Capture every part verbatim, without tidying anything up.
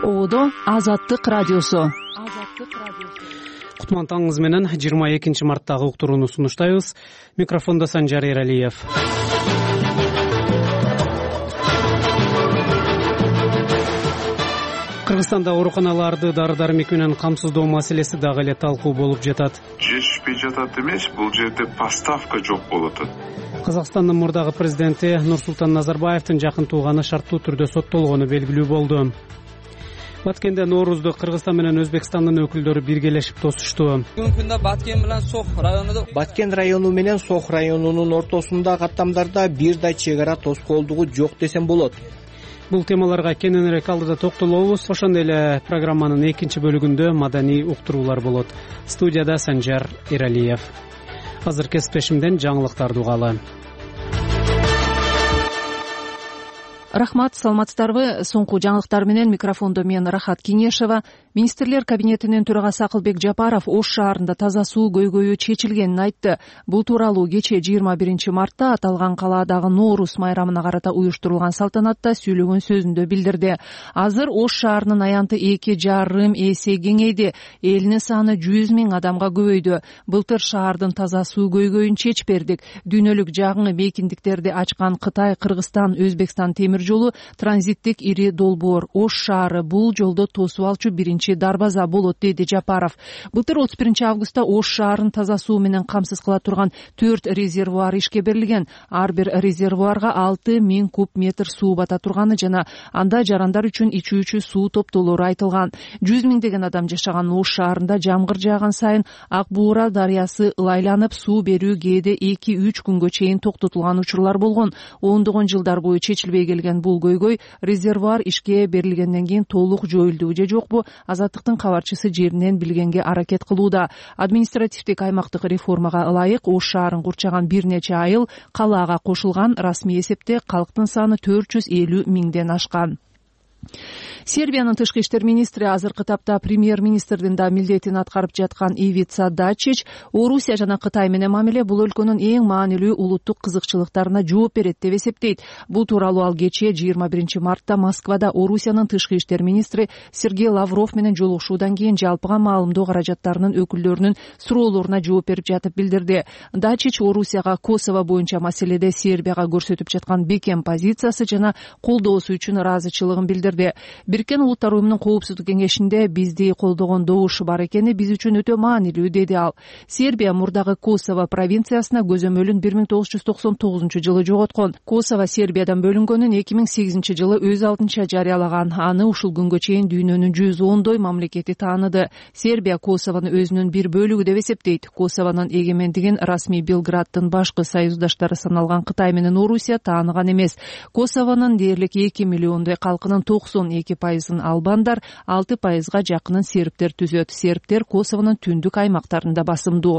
Оодо Азаттык радиосу. Кутман таңыңыз менен жыйырма экинчи марттагы уктурууну сунуштайбыз. Микрофондо Санжар Эралиев. Кыргызстанда ооруканаларды дары-дармек менен камсыздоо маселеси дагы эле талкуу болуп жатат. Жетишпей жатат эмес, бул жерде поставка жок болуп атат. Казакстандын мурдагы президенти Нурсултан Назарбаевдин жакын тууганы шарттуу түрдө соттолгону белгилүү болду. Баткенде Ноорузду Кыргызстан менен Өзбекстандын өкүлдөрү биргелешип тосушту. Бүгүнкү күндө Баткен менен Сох району Баткен району менен Сох районунун ортосунда каттамдарда бир да чек ара тоскоолдугу жок десем болот. Бул темаларга кененирээк алдыда токтолобуз. Ошондой эле программанын экинчи бөлүгүндө маданий уктуруулар болот. Студияда Санжар Эралиев. Азыр кесиптешимден жаңылыктарды угалы. Рахмат, саламатсыздарбы? Соңку жаңылыктар менен микрофондо мен Рахат Кеңешева. Министрлер кабинетинин төрагасы Акылбек Жапаров Ош шаарында таза суу көйгөйү чечилгенин айтты. Бул тууралуу кечээ жыйырма биринчи мартта аталган калаадагы Ноорус майрамына карата уюштурулган салтанатта сүйлөгөн сөзүндө билдирди. Азыр Ош шаарынын аянты эки жарым эсе кеңейди. Элинин саны жүз миң адамга көбөйдү. Былтыр шаардын таза суу көйгөйүн чечип бердик. Дүйнөлүк жагыңы мейкиндиктерди ачкан Кытай, Кыргызстан, Өзбекстан темир жолу транзиттик ири долбоор. Ош шаары бул жолдо тосуп алчу биринчи дарбаза болот, деди Жапаров. Былтыр отуз биринчи августта Ош шаарын таза суу менен камсыз кыла турган төрт резервуар ишке берилген. Ар бир резервуарга алты миң куб метр суу бата турганы жана анда жарандар үчүн ичүүчү суу топтоолору айтылган. жүз миңдеген адам жашаган Ош шаарында жамгыр жааган сайын Ак Буура дарыясы ылайланып, суу берүү кээде эки үч күнгө чейин токтотулган учурлар болгон. ондогон жылдар бою чечилбей келген бул көйгөй резервуар ишке берилгенден кийин толук жоюлду же жокпу? Азаттыктын кабарчысы жеринен билгенге аракет кылууда. Административдик аймактык реформага ылайык Ош шаарын курчаган бир нече айыл калаага кошулган. Расмий эсепте калктын саны төрт жүз элүү миңден ашкан. Сербиянын тышкы иштер министри азыркы тапта премьер-министрдин да милдетин аткарып жаткан Ивица Дачич Орусия жана Кытай менен мамиле бул өлкөнүн эң маанилүү улуттук кызыкчылыктарына жооп берет деп эсептейт. Бул тууралуу ал кечээ жыйырма биринчи мартта Москвада Орусиянын тышкы иштер министри Сергей Лавров менен жолугушуудан кийин жалпыга маалымдоо каражаттарынын өкүлдөрүнүн суроолоруна жооп берип жатып билдирди. Дачич Орусияга Косово боюнча маселеде Сербияга көрсөтүп жаткан бекем позициясы жана колдоосу үчүн ыраазычылыгын билдирди. Бириккен Улуттар уюмунун коопсуздук кеңешинде бизди колдогон добуш бар экени биз үчүн өтө маанилүү, деди ал. Сербия мурдагы Косово провинциясына көзөмөлүн бир миң тогуз жүз токсон тогузунчу жылы жоготкон. Косово Сербиядан бөлүнгөнүн эки миң сегизинчи жылы өз алдынча жарыялаган. Аны ушул күнгө чейин дүйнөнүн жүз ондой мамлекети тааныды. Сербия Косовону өзүнүн бир бөлүгү деп эсептейт. Косовонун эгемендигин расмий Белграддын башкы союздаштары саналган Кытай менен Орусия тааныган эмес. Косовонун дээрлик эки миллиондой калкынын токсон эки пайызын албандар, алты пайызга жакынын сербтер түзөт. Сербтер Косовонун түндүк аймактарында басымдуу.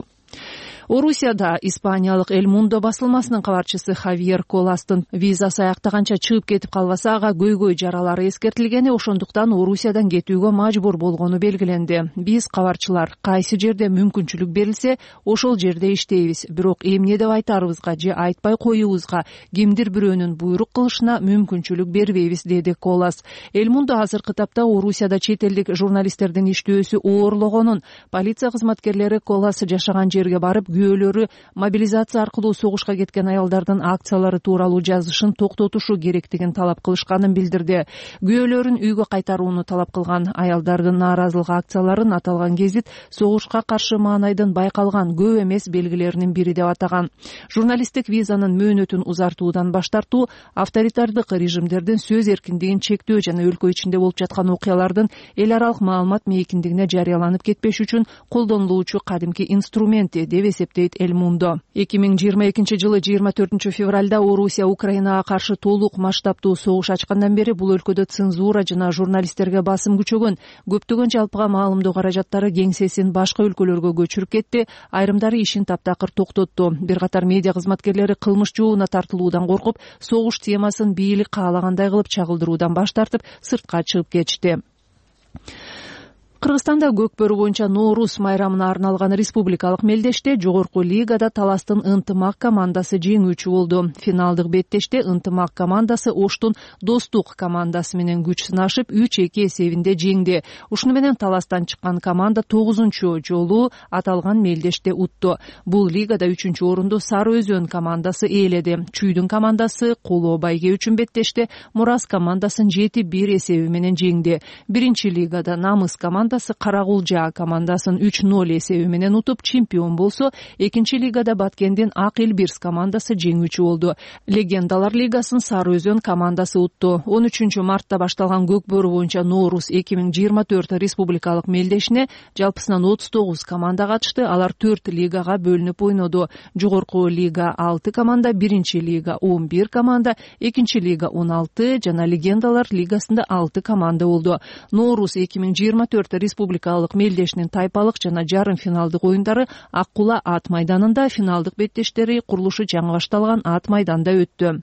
Орусияда испаниялык Эль Мундо басылмасынын кабарчысы Хавьер Коластын визасы аяктаганча чыгып кетип калбаса ага көйгөй жаралары эскертилгени, ошондуктан Орусиядан кетүүгө мажбур болгону белгиленди. Биз кабарчылар кайсы жерде мүмкүнчүлүк берилсе, ошол жерде иштейбиз. Бирок эмне деп айтарыбызга же айтпай коюубузга, кимдир бирөөнүн буйрук кылышына мүмкүнчүлүк бербейбиз, деди Колас. Эль Мундо азыркы тапта Орусияда чет элдик журналисттердин иштөөсү оорлогонун, полиция кызматкерлери Колас жашаган жерге барып күбөлөрү мобилизация аркылуу согушка кеткен аялдардын акциялары тууралуу жазышын токтотушу керектигин талап кылышканын билдирди. Күбөлөрүн үйгө кайтарууну талап кылган аялдардын нааразылык акцияларын аталган гезит согушка каршы маанайдын байкалган көп эмес белгилеринин бири деп атаган. Журналисттик визанын мөөнөтүн узартуудан баш тартуу авторитардык режимдердин сөз эркиндигин чектөө жана өлкө ичинде болуп жаткан окуялардын эл аралык маалымат мейкиндигине жарыяланып кетпеш үчүн колдонулуучу кадимки инструменти деп эсептейт Эль Мундо. эки миң жыйырма экинчи жылы жыйырма төртүнчү февралда Орусия Украинага каршы толук масштабтуу согуш ачкандан бери бул өлкөдө цензура жана журналисттерге басым күчөгөн. Көптөгөн жалпыга маалымдоо каражаттары кеңсесин башка өлкөлөргө көчүрүп кетти. Айрымдары ишин таптакыр токтотту. Бир катар медиа кызматкерлери кылмыш жообуна тартылуудан коркуп, согуш темасын бийлик каалагандай кылып чагылдыруудан баш тартып, сыртка чыгып кетишти. Кыргызстанда көкбөрү боюнча Нооруз майрамына арналган республикалык мелдеште жогорку лигада Таластын Ынтымак командасы жеңүүчү болду. Финалдык беттеште Ынтымак командасы Оштун Достук командасы менен күч сынашып үч эки эсебинде жеңди. Ушуну менен Таластан чыккан команда тогузунчу жолу аталган мелдеште утту. Бул лигада үчүнчү орунду Сары Өзөн командасы ээледи. Чүйдүн командасы Коло Байге үчүн беттеште Мурас командасын жети бир эсеби менен жеңди. Биринчи лигада Намыс командасы Карагулжа командасын үч ноль эсеби менен утуп чемпион болсо, экинчи лигада Баткендин Ак Элбирс командасы жеңүүчү болду. Легендалар лигасын Сары Өзөн командасы утту. он үчүнчү мартта башталган көкбөрү боюнча Нооруз эки миң жыйырма төрт республикалык мелдешине жалпысынан отуз тогуз команда катышты. Алар төрт лигага бөлүнүп ойноду. Жогорку лига алты команда, биринчи лига он бир команда, экинчи лига он алты жана Легендалар лигасында алты команда болду. Нооруз эки миң жыйырма төрт республикалык мелдешинин тайпалык жана жарым финалдык оюндары Ак Кула ат майданында, финалдык беттештери курулушу жаңы башталган ат майданда өттү.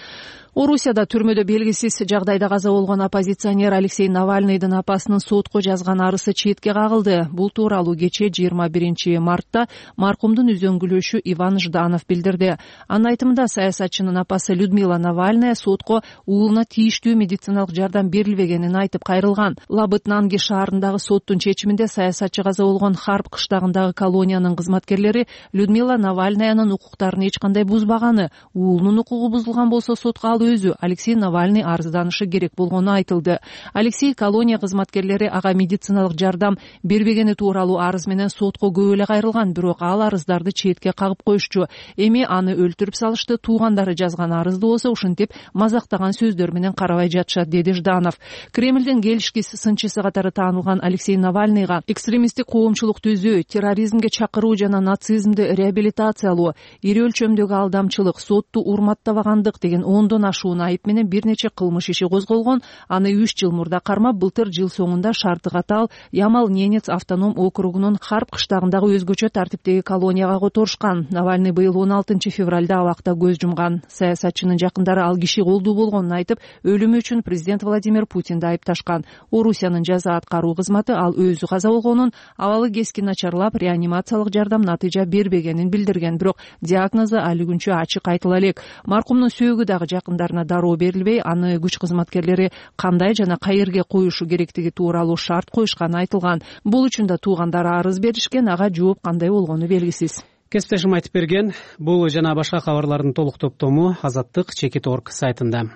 Орусияда түрмөдө белгисиз жагдайда каза болгон оппозиционер Алексей Навальныйдын апасынын сотко жазган арызы четке кагылды. Бул тууралуу кечээ жыйырма биринчи мартта маркумдун үзөңгүлөшү Иван Жданов билдирди. Анын айтымында саясатчынын апасы Людмила Навальная сотко уулуна тийиштүү медициналык жардам берилбегенин айтып кайрылган. Лабытнанги шаарындагы соттун чечиминде саясатчы каза болгон Харп кыштагындагы колониянын кызматкерлери Людмила Навальнаянын укуктарын эч кандай бузбаганы, уулунун укугу бузулган болсо сотко өзү Алексей Навальный арызданышы керек болгону айтылды. Алексей колония кызматкерлери ага медициналык жардам бербегени тууралуу арыз менен сотко көп эле кайрылган, бирок ал арыздарды четке кагып коюшчу. Эми аны өлтүрүп салышты, туугандары жазган арызды болсо ушинтип мазактаган сөздөр менен карабай жатышат, деди Жданов. Кремлдин келишкис сынчысы катары таанылган Алексей Навальныйга экстремисттик коомчулук түзүү, терроризмге чакыруу жана нацизмди реабилитациялоо, ири өлчөмдөгү алдамчылык, сотту урматтабагандык деген ондон ашуун айып менен бир нече кылмыш иши козголгон. Аны үч жыл мурда кармап, былтыр жыл соңунда Шарты Катал Ямал-Ненец автоном округунун Харп кыштагындагы өзгөчө тартиптеги колонияга которушкан. Навальный быйыл он алтынчы февралда абакта көз жумган. Саясатчынын жакындары ал киши колдуу болгонун айтып, өлүмү үчүн президент Владимир Путинди айыпташкан. Орусиянын жаза аткаруу кызматы ал өзү каза болгонун, абалы кескин начарлап, реанимациялык жардам натыйжа бербегенин билдирген, бирок диагнозу али күнчө ачык айтыла элек. Маркумдун сөөгү дагы жакындарына дароо берилбей, аны күч кызматкерлери кандай жана каерге коюшу керектиги тууралуу шарт коюшканы айтылган. Бул үчүн да туугандары арыз беришкен, ага жооп кандай болгону белгисиз. Кесиптешим айтып берген. Бул жана башка кабарлардын толук топтому Азаттык чекит точка орг сайтында.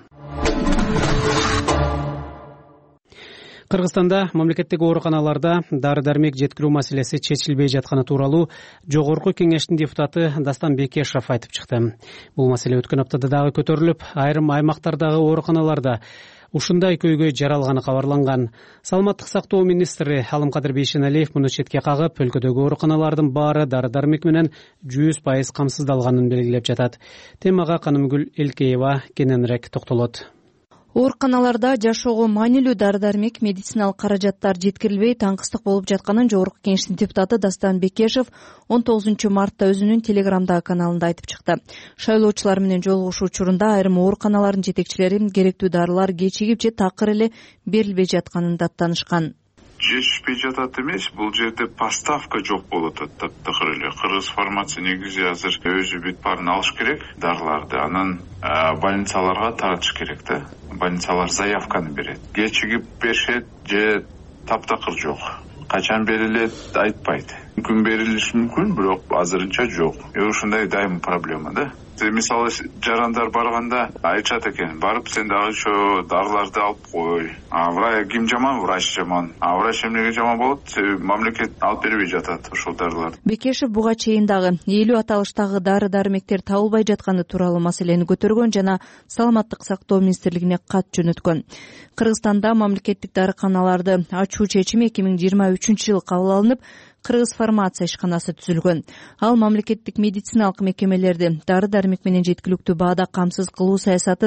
Кыргызстанда мамлекеттик ооруканаларда дары-дармек жеткирүү маселеси чечилбей жатканы тууралуу Жогорку кеңештин депутаты Дастан Бекешев айтып чыкты. Бул маселе өткөн аптада дагы көтөрүлүп, айрым аймактардагы ооруканаларда ушундай көйгөй жаралганы кабарланган. Саламаттык сактоо министри Алымкадыр Бейшеналиев муну четке кагып, өлкөдөгү ооруканалардын баары дары-дармек менен жүз пайыз камсыздалганын белгилеп жатат. Темага Канымгүл Элкеева кененирээк токтолот. Ооруканаларда жашоого маанилүү дары-дармек, медициналык каражаттар жеткирилбей таңкыстык болуп жатканын Жогорку кеңештин депутаты Дастан Бекешев он тогузунчу мартта өзүнүн телеграмдагы каналында айтып чыкты. Шайлоочулар менен жолугушуу учурунда айрым ооруканалардын жетекчилери керектүү дарылар кечигип же такыр эле берилбей жатканын даттанышкан. Жетишпей жатат эмес, бул жерде поставка жок болуп атат такыр эле. Кыргыз фармация негизи азыр өзү бүт баарын алыш керек даарыларды, анан больницаларга таратыш керек да. Больницалар заявканы берет. Кечигип беришет же таптакыр жок. Качан берилет айтпайт. Мүмкүн берилиши мүмкүн, бирок азырынча жок. Э ушундай дайым проблема да. Мисалы жарандар барганда айтышат экен, барып сен дагы ошо дарыларды алып кой. А врач ким жаман, врач жаман. А врач эмнеге жаман болот? Мамлекет алып бербей жатат ошол дарыларды. Бекешев буга чейин дагы элүү аталыштагы дары-дармектер табылбай жатканы тууралуу маселени көтөргөн жана Саламаттык сактоо министрлигине кат жөнөткөн. Кыргызстанда мамлекеттик дарыканаларды ачуу чечими эки миң жыйырма үчүнчү жылы кабыл алынып, Кыргыз фармация ишканасы түзүлгөн. Ал мамлекеттик медициналык мекемелерди дары-дармек менен жеткиликтүү баада камсыз кылуу саясатын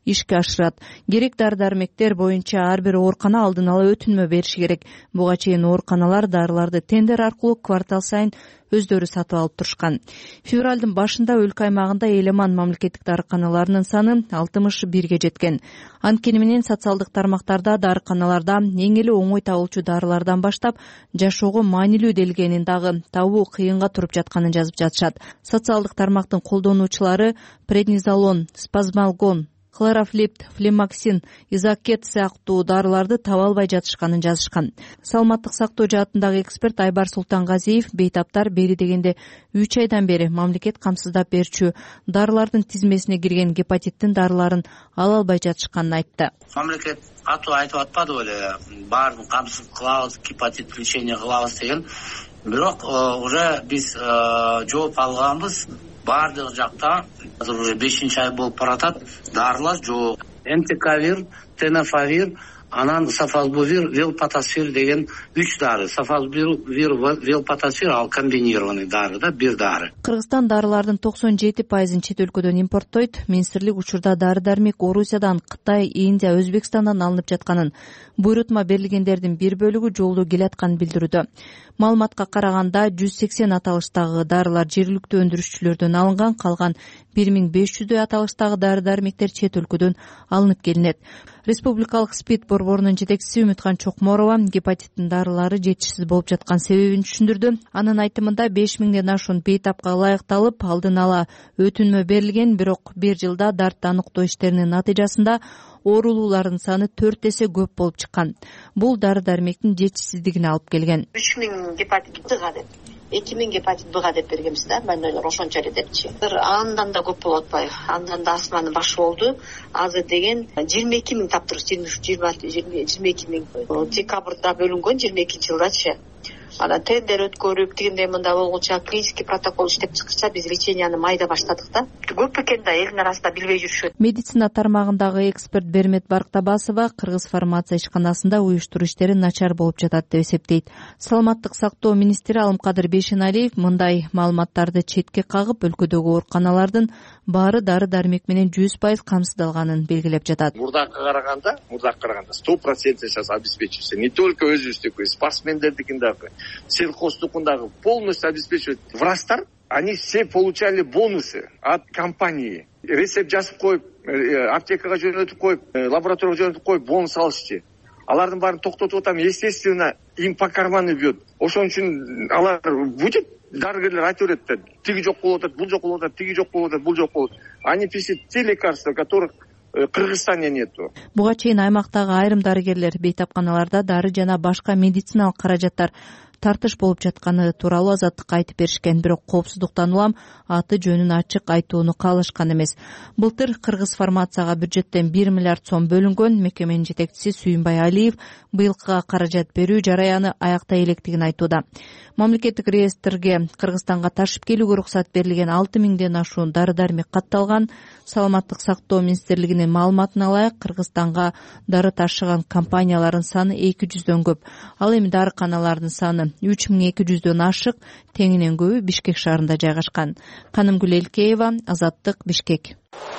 ишке ашырат. Керек дары дармектер боюнча ар бир оорукана алдын ала өтүнмө бериши керек. Буга чейин ооруканалар дарыларды тендер аркылуу квартал сайын өздөрү сатып алып турушкан. Февралдын башында өлкө аймагында Элеман мамлекеттик дарыканаларынын саны алтымыш бирге жеткен. Анткени менен социалдык тармактарда дарыканаларда эң эле оңой табылчу дарылардан баштап жашоого маанилүү делгенин дагы табуу кыйынга туруп жатканын жазып жатышат. Социалдык тармактын колдонуучулары преднизолон, спазмалгон, хлорофлипт, флемаксин, изакет сыяктуу дарыларды таба албай жатышканын жазышкан. Саламаттык сактоо жаатындагы эксперт Айбар Султангазиев бейтаптар бери дегенде үч айдан бери мамлекет камсыздап берчү дарылардын тизмесине кирген гепатиттин дарыларын ала албай жатышканын айтты. Мамлекет катуу айтып атпады беле, баарын камсыз кылабыз, гепатит лечение кылабыз деген. Бирок уже биз жооп алганбыз. Бардык жакта азыр уже бешинчи ай болуп баратат. Дарылар жок. Энтекавир, тенафавир, анан сафазбувир, велпатасвир деген үч дары. Сафазбувир, велпатасвир ал комбинированный дары да, бир дары. Кыргызстан дарылардын токсон жети пайызын чет өлкөдөн импорттойт. Министрлик учурда дары-дармек Орусиядан, Кытай, Индия, Өзбекстандан алынып жатканын, буйрутма берилгендердин бир бөлүгү жолдо келатканын билдирүүдө. Маалыматка караганда жүз сексен аталыштагы дарылар жергиликтүү өндүрүшчүлөрдөн алынган, калган бир миң беш жүздөй аталыштагы дары-дармектер чет өлкөдөн алынып келинет. Республикалык СПИД борборунун жетекчиси Үмүткан Чокморова гепатиттин дарылары жетишсиз болуп жаткан себебин түшүндүрдү. Анын айтымында беш миңден ашуун бейтапка ылайыкталып, алдын ала өтүнмө берилген, бирок бир жылда дартты аныктоо иштеринин натыйжасында оорулуулардын саны төрт эсе көп болуп чыккан. Бул дары-дармектин жетишсиздигине алып келген. үч миң гепатит Б-га деп, эки миң гепатит Б-га деп бергенбиз да, больнойлор ошончо эле депчи. Бир андан да көп болуп атпайбы. Андан да асманын башы болду. Азыр деген жыйырма эки миң таптырбыз, жыйырма эки миң. Декабрда бөлүнгөн жыйырма экинчи жылдачы. Анан тендер өткөрүп, тигиндей мында болгуча клинический протокол иштеп чыккыча биз леченияны майда баштадык да. Көп экен да элдин арасында билбей жүрүшөт. Медицина тармагындагы эксперт Бермет Барктабасова Кыргыз фармация ишканасында уюштуруу иштери начар болуп жатат деп эсептейт. Саламаттык сактоо министри Алымкадыр Бейшеналиев мындай маалыматтарды четке кагып, өлкөдөгү ооруканалардын баары дары-дармек менен жүз пайыз камсыздалганын белгилеп жатат. Мурдакка караганда, мурдакка караганда сто процентов сейчас обеспечивается. Не только өзүбүздүкү, спортсмендердикин дагы, сельхоздукундагы полностью обеспечивают. Врачтар, они все получали бонусы от компании. Рецепт жазып коюп, аптекага жөнөтүп коюп, лабораторияга жөнөтүп коюп, бонус алышчы. Алардын баарын токтотуп атам, естественно, им по карману бьет. Ошон үчүн алар будет дарыгерлер айтып берет да, тиги жок болуп атат, бул жок болуп атат, тиги жок болуп атат, бул жок болуп. Они пишут те лекарства, которых в Кыргызстане нету. Буга чейин аймактагы айрым дарыгерлер бейтапканаларда дары жана башка медициналык каражаттар тартыш болуп жатканы тууралуу Азаттыкка айтып беришкен, бирок коопсуздуктан улам аты жөнүн ачык айтууну каалашкан эмес. Былтыр Кыргыз фармацияга бюджеттен бир миллиард сом бөлүнгөн. Мекеменин жетекчиси Сүйүнбай Алиев быйылкыга каражат берүү жараяны аяктай электигин айтууда. Мамлекеттик реестрге Кыргызстанга ташып келүүгө уруксат берилген алты миңден ашуун дары-дармек катталган. Саламаттык сактоо министрлигинин маалыматына ылайык, Кыргызстанга дары ташыган компаниялардын саны эки жүздөн көп. Ал эми дарыканалардын саны үч миң эки жүздөн ашык, теңинен көбү Бишкек шаарында жайгашкан. Канымгүл Элкеева, Азаттык, Бишкек.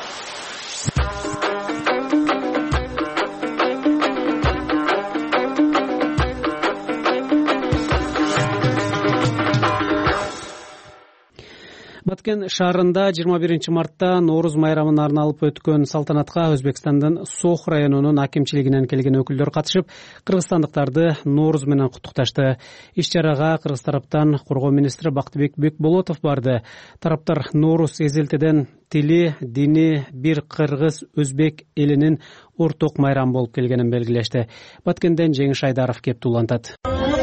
Баткен шаарында жыйырма биринчи мартта Нооруз майрамын арналып өткөн салтанатка Өзбекстандын Сох районунун акимчилигинен келген өкүлдөр катышып, кыргызстандыктарды Нооруз менен куттукташты. Иш-чарага Кыргыз тараптан коргоо министри Бактыбек Бекболотов барды. Тараптар Нооруз эзелтеден тили, дини бир кыргыз өзбек элинин орток майрам болуп келгенин белгилешти. Баткенден Жеңиш Айдаров кеп улантат.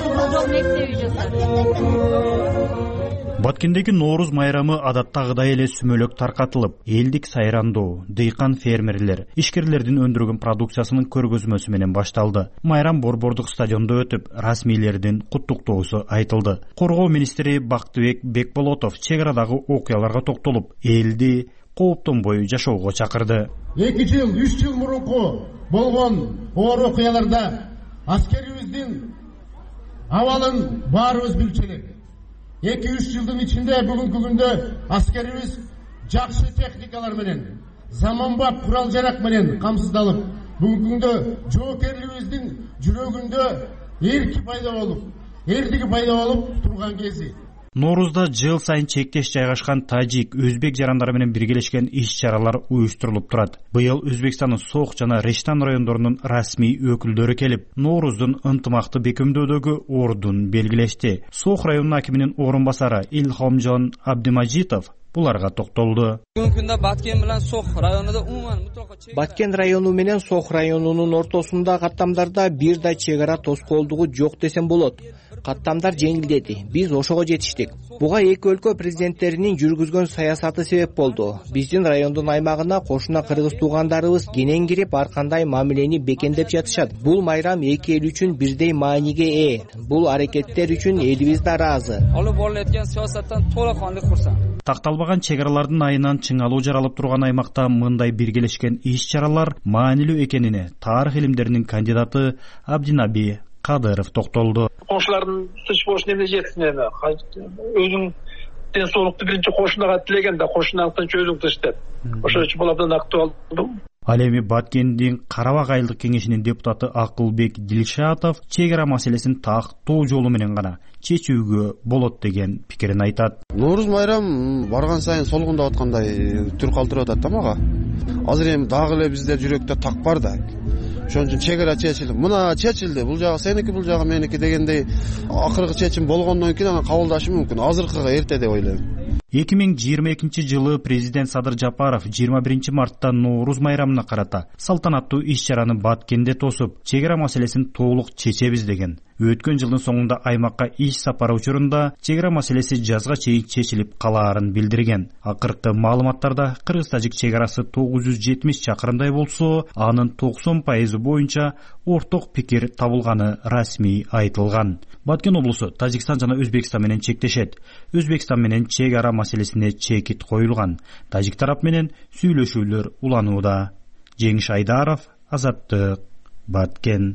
Баткендеги Нооруз майрамы адаттагыдай эле сүмөлөк таркатылып, элдик сайрандоо, дыйкан фермерлер, ишкерлердин өндүргөн продукциясынын көргөзмөсү менен башталды. Майрам борбордук стадиондо өтүп, расмийлердин куттуктоосу айтылды. Коргоо министри Бактыбек Бекболотов чек арадагы окуяларга токтолуп, элди кооптонбой жашоого чакырды. эки жыл, үч жыл мурунку болгон оор окуяларда аскерибиздин абалын баарыбыз билчү элек. эки үч жылдын ичинде бүгүнкү күндө аскерибиз жакшы техникалар менен, заманбап курал жарак менен камсыздалып, бүгүнкү күндө жоокерлигибиздин жүрөгүндө эрки пайда болуп, эрдиги пайда болуп турган кези. Ноорузда жыл сайын чектеш жайгашкан тажик, өзбек жарандары менен биргелешкен иш-чаралар уюштурулуп турат. Быйыл Өзбекстандын Сох жана Рештан райондорунун расмий өкүлдөрү келип, Норуздун ынтымакты бекемдөөдөгү ордун белгилешти. Сох районунун акиминин орун басары Илхомжон Абдимажитов буларга токтолду. Бүгүнкү күндө Баткен менен Сох районунда умуман мутлака Баткен району менен Сох районунун ортосунда каттамдарда бир да чек ара тоскоолдугу жок десем болот. Каттамдар жеңилдеди. Биз ошого жетиштик. Буга эки өлкө президенттеринин жүргүзгөн саясаты себеп болду. Биздин райондун аймагына кошуна кыргыз туугандарыбыз кенен кирип, ар кандай мамилени бекемдеп жатышат. Бул майрам эки эл үчүн бирдей мааниге ээ. Бул аракеттер үчүн элибиз да ыраазы. алып барылып аткан саясаттан толоккандык курсам. Такталбаган чек аралардын айынан чыңалуу жаралып турган аймакта мындай биргелешкен иш-чаралар маанилүү экенине тарых илимдеринин кандидаты Абдинаби Кадыров токтолду. Кошулардын тынч болушуна эмне жетсин эми? Өзүң ден соолукту биринчи кошунага тилеген да кошуна тынч өзүң тынч деп. Ошол үчүн бул абдан актуалдуу. Ал эми Баткендин Карабак айылдык кеңешинин депутаты Акылбек Дилшатов чек ара маселесин тактоо жолу менен гана чечүүгө болот деген пикирин айтат. Нооруз майрам барган сайын солгундап аткандай түр калтырып атат да мага. Азыр эми дагы эле бизде жүрөктө так бар да. Ошон үчүн чек ара чечилди. Мына чечилди, бул жагы сеники, бул жагы меники дегендей акыркы чечим болгондон кийин аны кабылдашы мүмкүн. Азыркыга эрте деп ойлойм. эки миң жыйырма экинчи жылы президент Садыр Жапаров жыйырма биринчи мартта Нооруз майрамына карата салтанаттуу иш-чараны Баткенде тосуп, чек ара маселесин толук чечебиз деген. Өткөн жылдын соңунда аймакка иш сапары учурунда чек ара маселеси жазга чейин чечилип калаарын билдирген. Акыркы маалыматтарда кыргыз-тажик чек арасы тогуз жүз жетимиш чакырымдай болсо, анын токсон пайызы боюнча орток пикир табылганы расмий айтылган. Баткен облусу Тажикстан жана Өзбекстан менен чектешет. Өзбекстан менен чек ара маселесине чекит коюлган. Тажик тарап менен сүйлөшүүлөр уланууда. Жеңиш Айдаров, Азаттык, Баткен.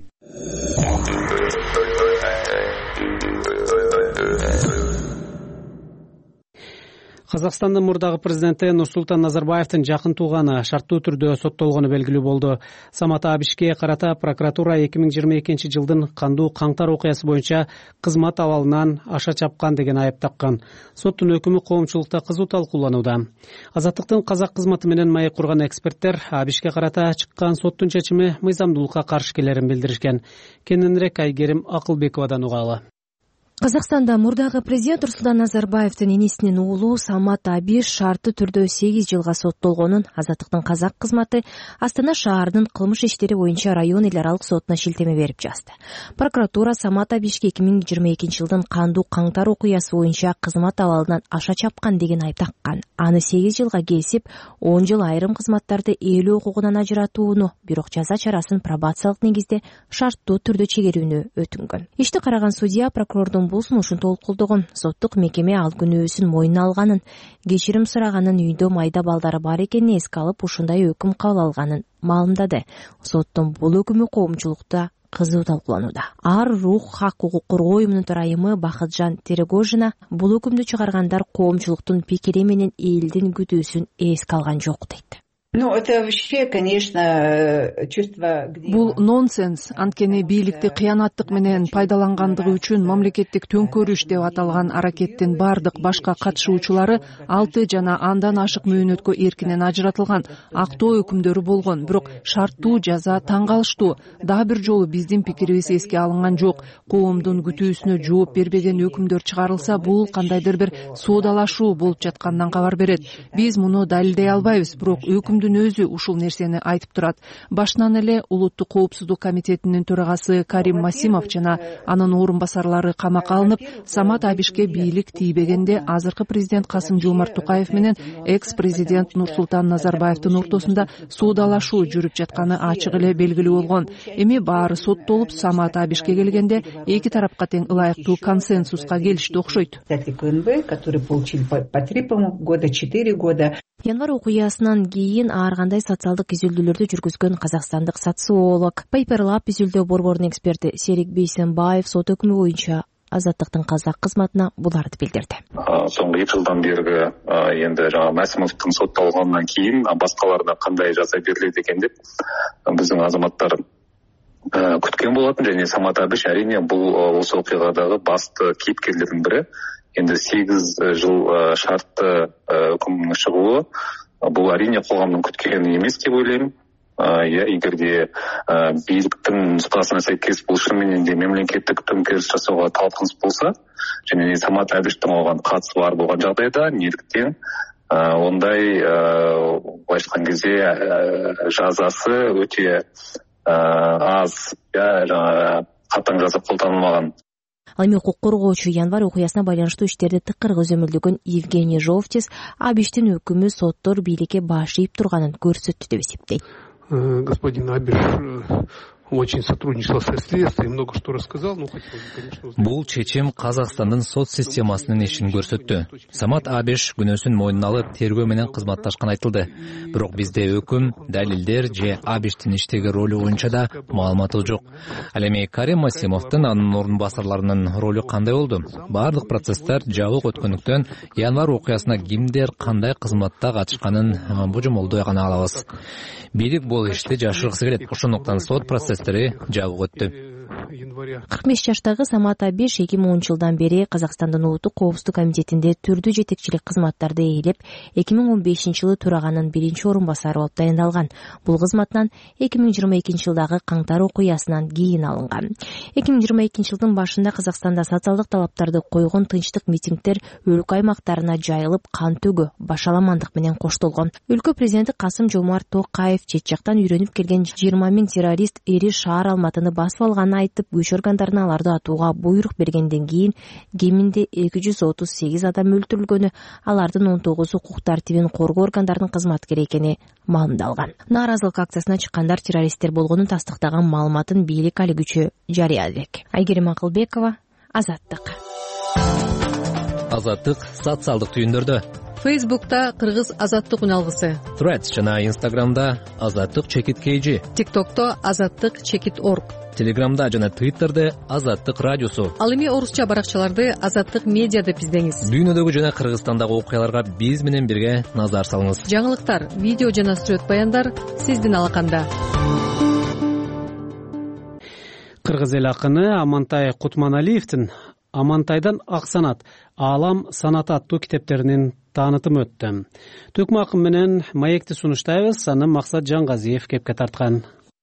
Казакстандын мурдагы президенти Нурсултан Назарбаевдин жакын тууганы шарттуу түрдө соттолгону белгилүү болду. Самат Абишке карата прокуратура эки миң жыйырма экинчи жылдын кандуу каңтар окуясы боюнча кызмат абалынан аша чапкан деген айып таккан. Соттун өкүмү коомчулукта кызуу талкууланууда. Азаттыктын казак кызматы менен маек курган эксперттер Абишке карата чыккан соттун чечими мыйзамдуулукка каршы келерин билдиришкен. Кененирээк Айгерим Акылбековадан угалы. Казакстанда мурдагы президент Нурсултан Назарбаевдин энесинин уулу Самат Абиш шартты түрдө сегиз жылга соттолгонун Азаттыктын казак кызматы Астана шаарынын кылмыш иштери боюнча район эл аралык сотуна шилтеме берип жазды. Прокуратура Самат Абишке эки миң жыйырма экинчи жылдын кандуу каңтар окуясы боюнча кызмат абалынан аша чапкан деген айып таккан. Аны сегиз жылга кесип, он жыл айрым кызматтарды ээлөө укугунан ажыратууну, бирок жаза чарасын пробациялык негизде шарттуу түрдө чегерүүнү өтүнгөн. Ишти караган судья прокурордун бул сунушун толуктолдогон. Соттук мекеме ал күнөөсүн мойнуна алганын, кечирим сураганын, үйдө майда балдары бар экенин эске алып, ушундай өкүм кабыл алганын маалымдады. Соттун бул өкүмү коомчулукта кызуу талкууланууда. Ар рух хак укук коргоо уюмунун төрайымы Бахытжан Терегожина бул өкүмдү чыгаргандар коомчулуктун пикири менен элдин күтүүсүн эске алган жок дейт. Ну, это вообще, конечно, чувство... Бул нонсенс. Анткени бийликти кыянаттык менен пайдалангандыгы үчүн мамлекеттик төңкөрүш деп аталган аракеттин бардык башка катышуучулары алты жана андан ашык мөөнөткө эркинен ажыратылган. Актоо өкүмдөрү болгон, бирок шарттуу жаза таң калыштуу. Дагы бир жолу биздин пикирибиз эске алынган жок. Коомдун күтүүсүнө жооп бербеген өкүмдөр чыгарылса, бул кандайдыр бир соодалашуу болуп жаткандан кабар берет. Биз муну далилдей албайбыз, бирок өкүмдүн өзү ушул нерсени айтып турат. Башынан эле Улуттук коопсуздук комитетинин төрагасы Карим Масимов жана анын орун басарлары камакка алынып, Самат Абишке бийлик тийбегенде азыркы президент Касым Жомарт Токаев менен экс-президент Нурсултан Назарбаевдин ортосунда соодалашуу жүрүп жатканы ачык эле белгилүү болгон. Эми баары соттолуп, Самат Абишке келгенде эки тарапка тең ылайыктуу консенсуска келишти окшойт. Январь окуясынан кийин ар кандай социалдык изилдөөлөрдү жүргүзгөн казакстандык социолог, Paper Lab изилдөө борборунун эксперти Серик Бейсенбаев сот өкүмү боюнча Азаттыктын казак кызматына буларды билдирди. Соңғы эки жылдан бергі енді жаңа Мәсімовтың сотталғаннан кейін басқаларына қандай жаза беріледі екен деп біздің азаматтар күткен болатын. Және Самат Әбіш әрине бұл осы оқиғадағы басты кейіпкерлердің бірі. Енді сегіз жыл шартты үкімнің шығуы бұл әрине қоғамның күткені емес деп ойлаймын. Иә, егер де биліктің нұсқасына сәйкес бұл шынымен де мемлекеттік төңкеріс жасауға талпыныс болса, және Самат Әбіштің оған қатысы бар болған жағдайда, неліктен ондай былайша айтқан кезде жазасы өте аз, қатаң жаза қолданылмаған. Ал эми укук коргоочу январь окуясына байланыштуу иштерди тыкыр көзөмөлдөгөн Евгений Жовтис Абиштин өкүмү соттор бийликке баш ийип турганын көрсөттү деп эсептейт. Господин Абиш очень сотрудничал со следствием, много что рассказал. Ну, хотелось бы, конечно, узнать. Бул чечим Казакстандын сот системасынын ишин көрсөттү. Самат Абиш күнөөсүн мойнуна алып тергөө менен кызматташкан айтылды. Бирок бизде өкүм, далилдер же Абиштин иштеги ролу боюнча да маалыматы жок. Ал эми Карим Масимовдун анын орун басарларынын ролу кандай болду? Бардык процесстер жабык өткөндүктөн январь окуясына кимдер кандай кызматта катышканын божомолдой гана алабыз. Бийлик бул ишти жашыргысы келет. Ошондуктан сот процесстери жабык өттү. кырк беш жаштагы Самат Әбиш эки миң онунчу жылдан бери Казакстандын Улуттук коопсуздук комитетинде түрдүү жетекчилик кызматтарды ээлеп, эки миң он бешинчи жылы төраганын биринчи орун басары болуп дайындалган. Бул кызматтан эки миң жыйырма экинчи жылдагы каңтар окуясынан кийин алынган. эки миң жыйырма экинчи жылдын башында Казакстанда социалдык талаптарды койгон тынчтык митингдер өлкө аймактарына жайылып, кан төгүү, башаламандык менен коштолгон. Өлкө президенти Касым Жомарт Токаев чет жактан үйрөнүп келген жыйырма миң террорист эри шаар Алматыны басып алганын айтып, күч органдарына аларды атууга буйрук бергенден кийин кеминде эки жүз отуз сегиз адам өлтүрүлгөнү, алардын он тогузу укук тартибин коргоо органдарынын кызматкери экени маалымдалган. Нааразылык акциясына чыккандар террористтер болгонун тастыктаган маалыматын бийлик али күчү жарыя элек. Айгерим Акылбекова, Азаттык. Азаттык социалдык түйүндөрдө. Фейсбукта Кыргыз Азаттык үналгысы. Threads жана Инстаграмда Азаттык чекит kg. ТикТокто Азаттык чекит орг. Телеграмда жана Твиттерде Азаттык радиосу. Ал эми орусча баракчаларды Азаттык медиа деп издеңиз. Дүйнөдөгү жана Кыргызстандагы окуяларга биз менен бирге назар салыңыз. Жаңылыктар, видео жана сүрөт баяндар сиздин алаканда. Кыргыз эл акыны Амантай Кутманалиевдин Амантайдан ак санат, Аалам санаты аттуу китептеринин таанытымы өттү. Төкмө акым менен маекти сунуштайбыз, аны Максат Жангазиев кепке тарткан.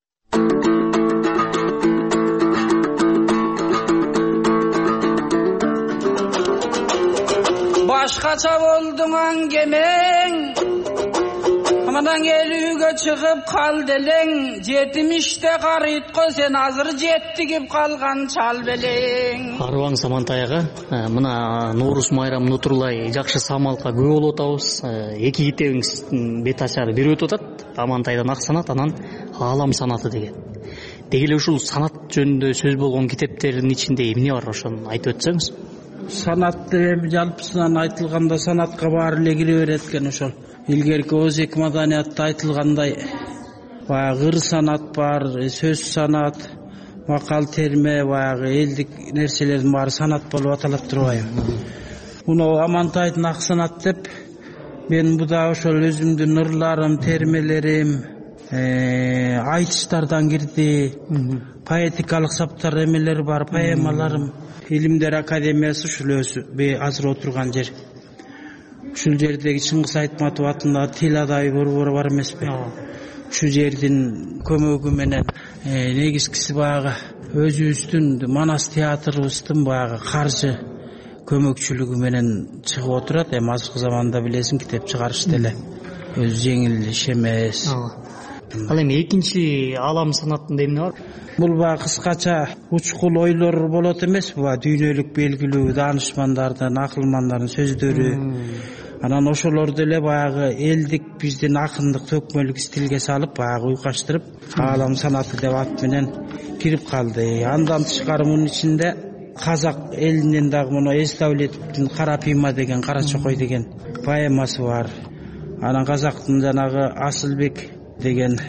Башкача болдуң аңгемең, амадан келүүгө чыгып кал делең, жетимиште карыйтко сен азыр жеттигип калган чал белең. Арбаң Самантайга мына Нурус майрамын утурлай жакшы самалка күбө болуп атабыз. Эки китебиңиздин бет ачары бир өтүп атат. Амантайдан ак санат, анан Аалам санаты деген. Деги эле ушул санат жөнүндө сөз болгон китептердин ичинде эмне бар, ошону айтып өтсөңүз. Санатты жалпысынан айтылганда санатка баары эле кире берет экен. Ошол илгерки Озек маданиятта айтылгандай баягы ыр санат бар, сөз санат, макал терме, баягы элдик нерселердин баары санат болуп аталат турбайбы. Муну Амантайдын ак санат деп мен буда ошол өзүмдүн ырларым, термелерим, айтыштардан кирди, поэтикалык саптар эмелер бар, поэмаларым. Илимдер академиясы ушул өзү азыр отурган жер. Ушул жердеги Чыңгыз Айтматов атындагы тил адайы борбору бар эмеспи? Ушул жердин көмөгү менен негизгиси баягы өзүбүздүн Манас театрыбыздын баягы каржы көмөкчүлүгү менен чыгып отурат. Эми азыркы заманда билесиң китеп чыгарыш деле өзү жеңил иш эмес. Ал эми экинчи Аалам санатында эмне бар? Бул баягы кыскача учкул ойлор болот эмеспи? Дүйнөлүк белгилүү даанышмандардын, акылмандардын сөздөрү. Анан ошолорду эле баягы элдик биздин акындык төкмөлүк стилге салып, баягы уйкаштырып, Аалам санаты деп ат менен кирип калды. Андан тышкары мунун ичинде казак элинен дагы муну Эсдавлетовдун Кара пийма деген, Кара чокой деген поэмасы бар. Анан казактын жанагы Асылбек деген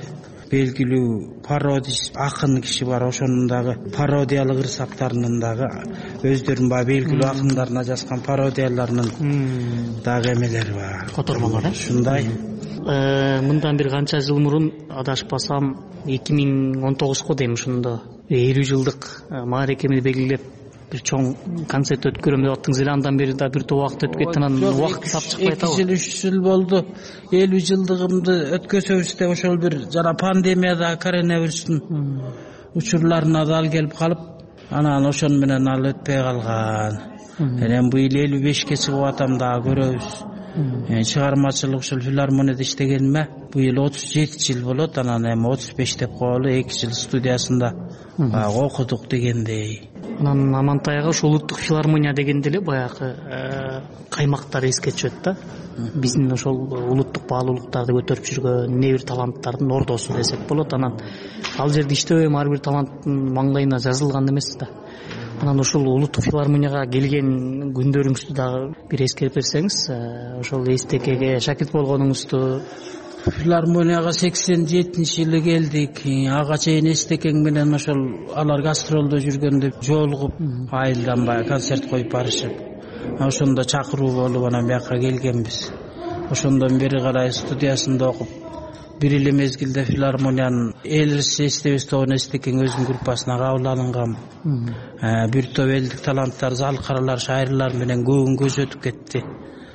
белгилүү пародист акын киши бар, ошонун дагы пародиялык ырсактарынын дагы өздөрүнүн баягы белгилүү акындарына жазган пародияларынын дагы эмелери бар, котормолор. Ушундай. Мындан бир канча жыл мурун, адашпасам эки миң он тогузго дейм, ошондо элүү жылдык мааракемди белгилеп бир чоң концерт өткөрөм деп аттыңыз эле. Андан бери да бир топ убакыт өтүп кетти, анан убакыт тап чыкпай атабы? эки жыл үч жыл болду. элүү жылдыгымды өткөзөбүз деп ошол бир жана пандемияда коронавирустун учурларына дал келип калып, анан ошону менен ал өтпөй калган. Эми быйыл элүү бешке чыгып атам, дагы көрөбүз. Чыгармачылык ушул филармонияда иштегениме быйыл отуз жети жыл болот. Анан эми отуз беш деп коелу, эки жыл студиясында баягы окудук дегендей. Анан Амантайга ушул улуттук филармония дегенде эле баягы каймактар эске түшөт да. Биздин ошол улуттук баалуулуктарды көтөрүп жүргөн небир таланттардын ордосу десек болот. Анан ал жерде иштебей ар бир таланттын маңдайына жазылган эмес да. Анан ушул улуттук филармонияга келген күндөрүңүздү дагы бир эскерип берсеңиз, ошол эстекеге шакирт болгонуңузду. Филармонияга сексен жетинчи жылы келдик. Ага чейин эстекең менен ошол алар гастролдо жүргөндө жолугуп, айылдан баягы концерт коюп барышып, ошондо чакыруу болуп анан бияка келгенбиз. Ошондон бери карай студиясында окуп, бир эле мезгилде филармониянын Элрис эстебес тобун эстекең өзүнүн группасына кабыл алынган. Бир топ элдик таланттар, залкарлар, шайырлар менен көбүн көз өтүп кетти.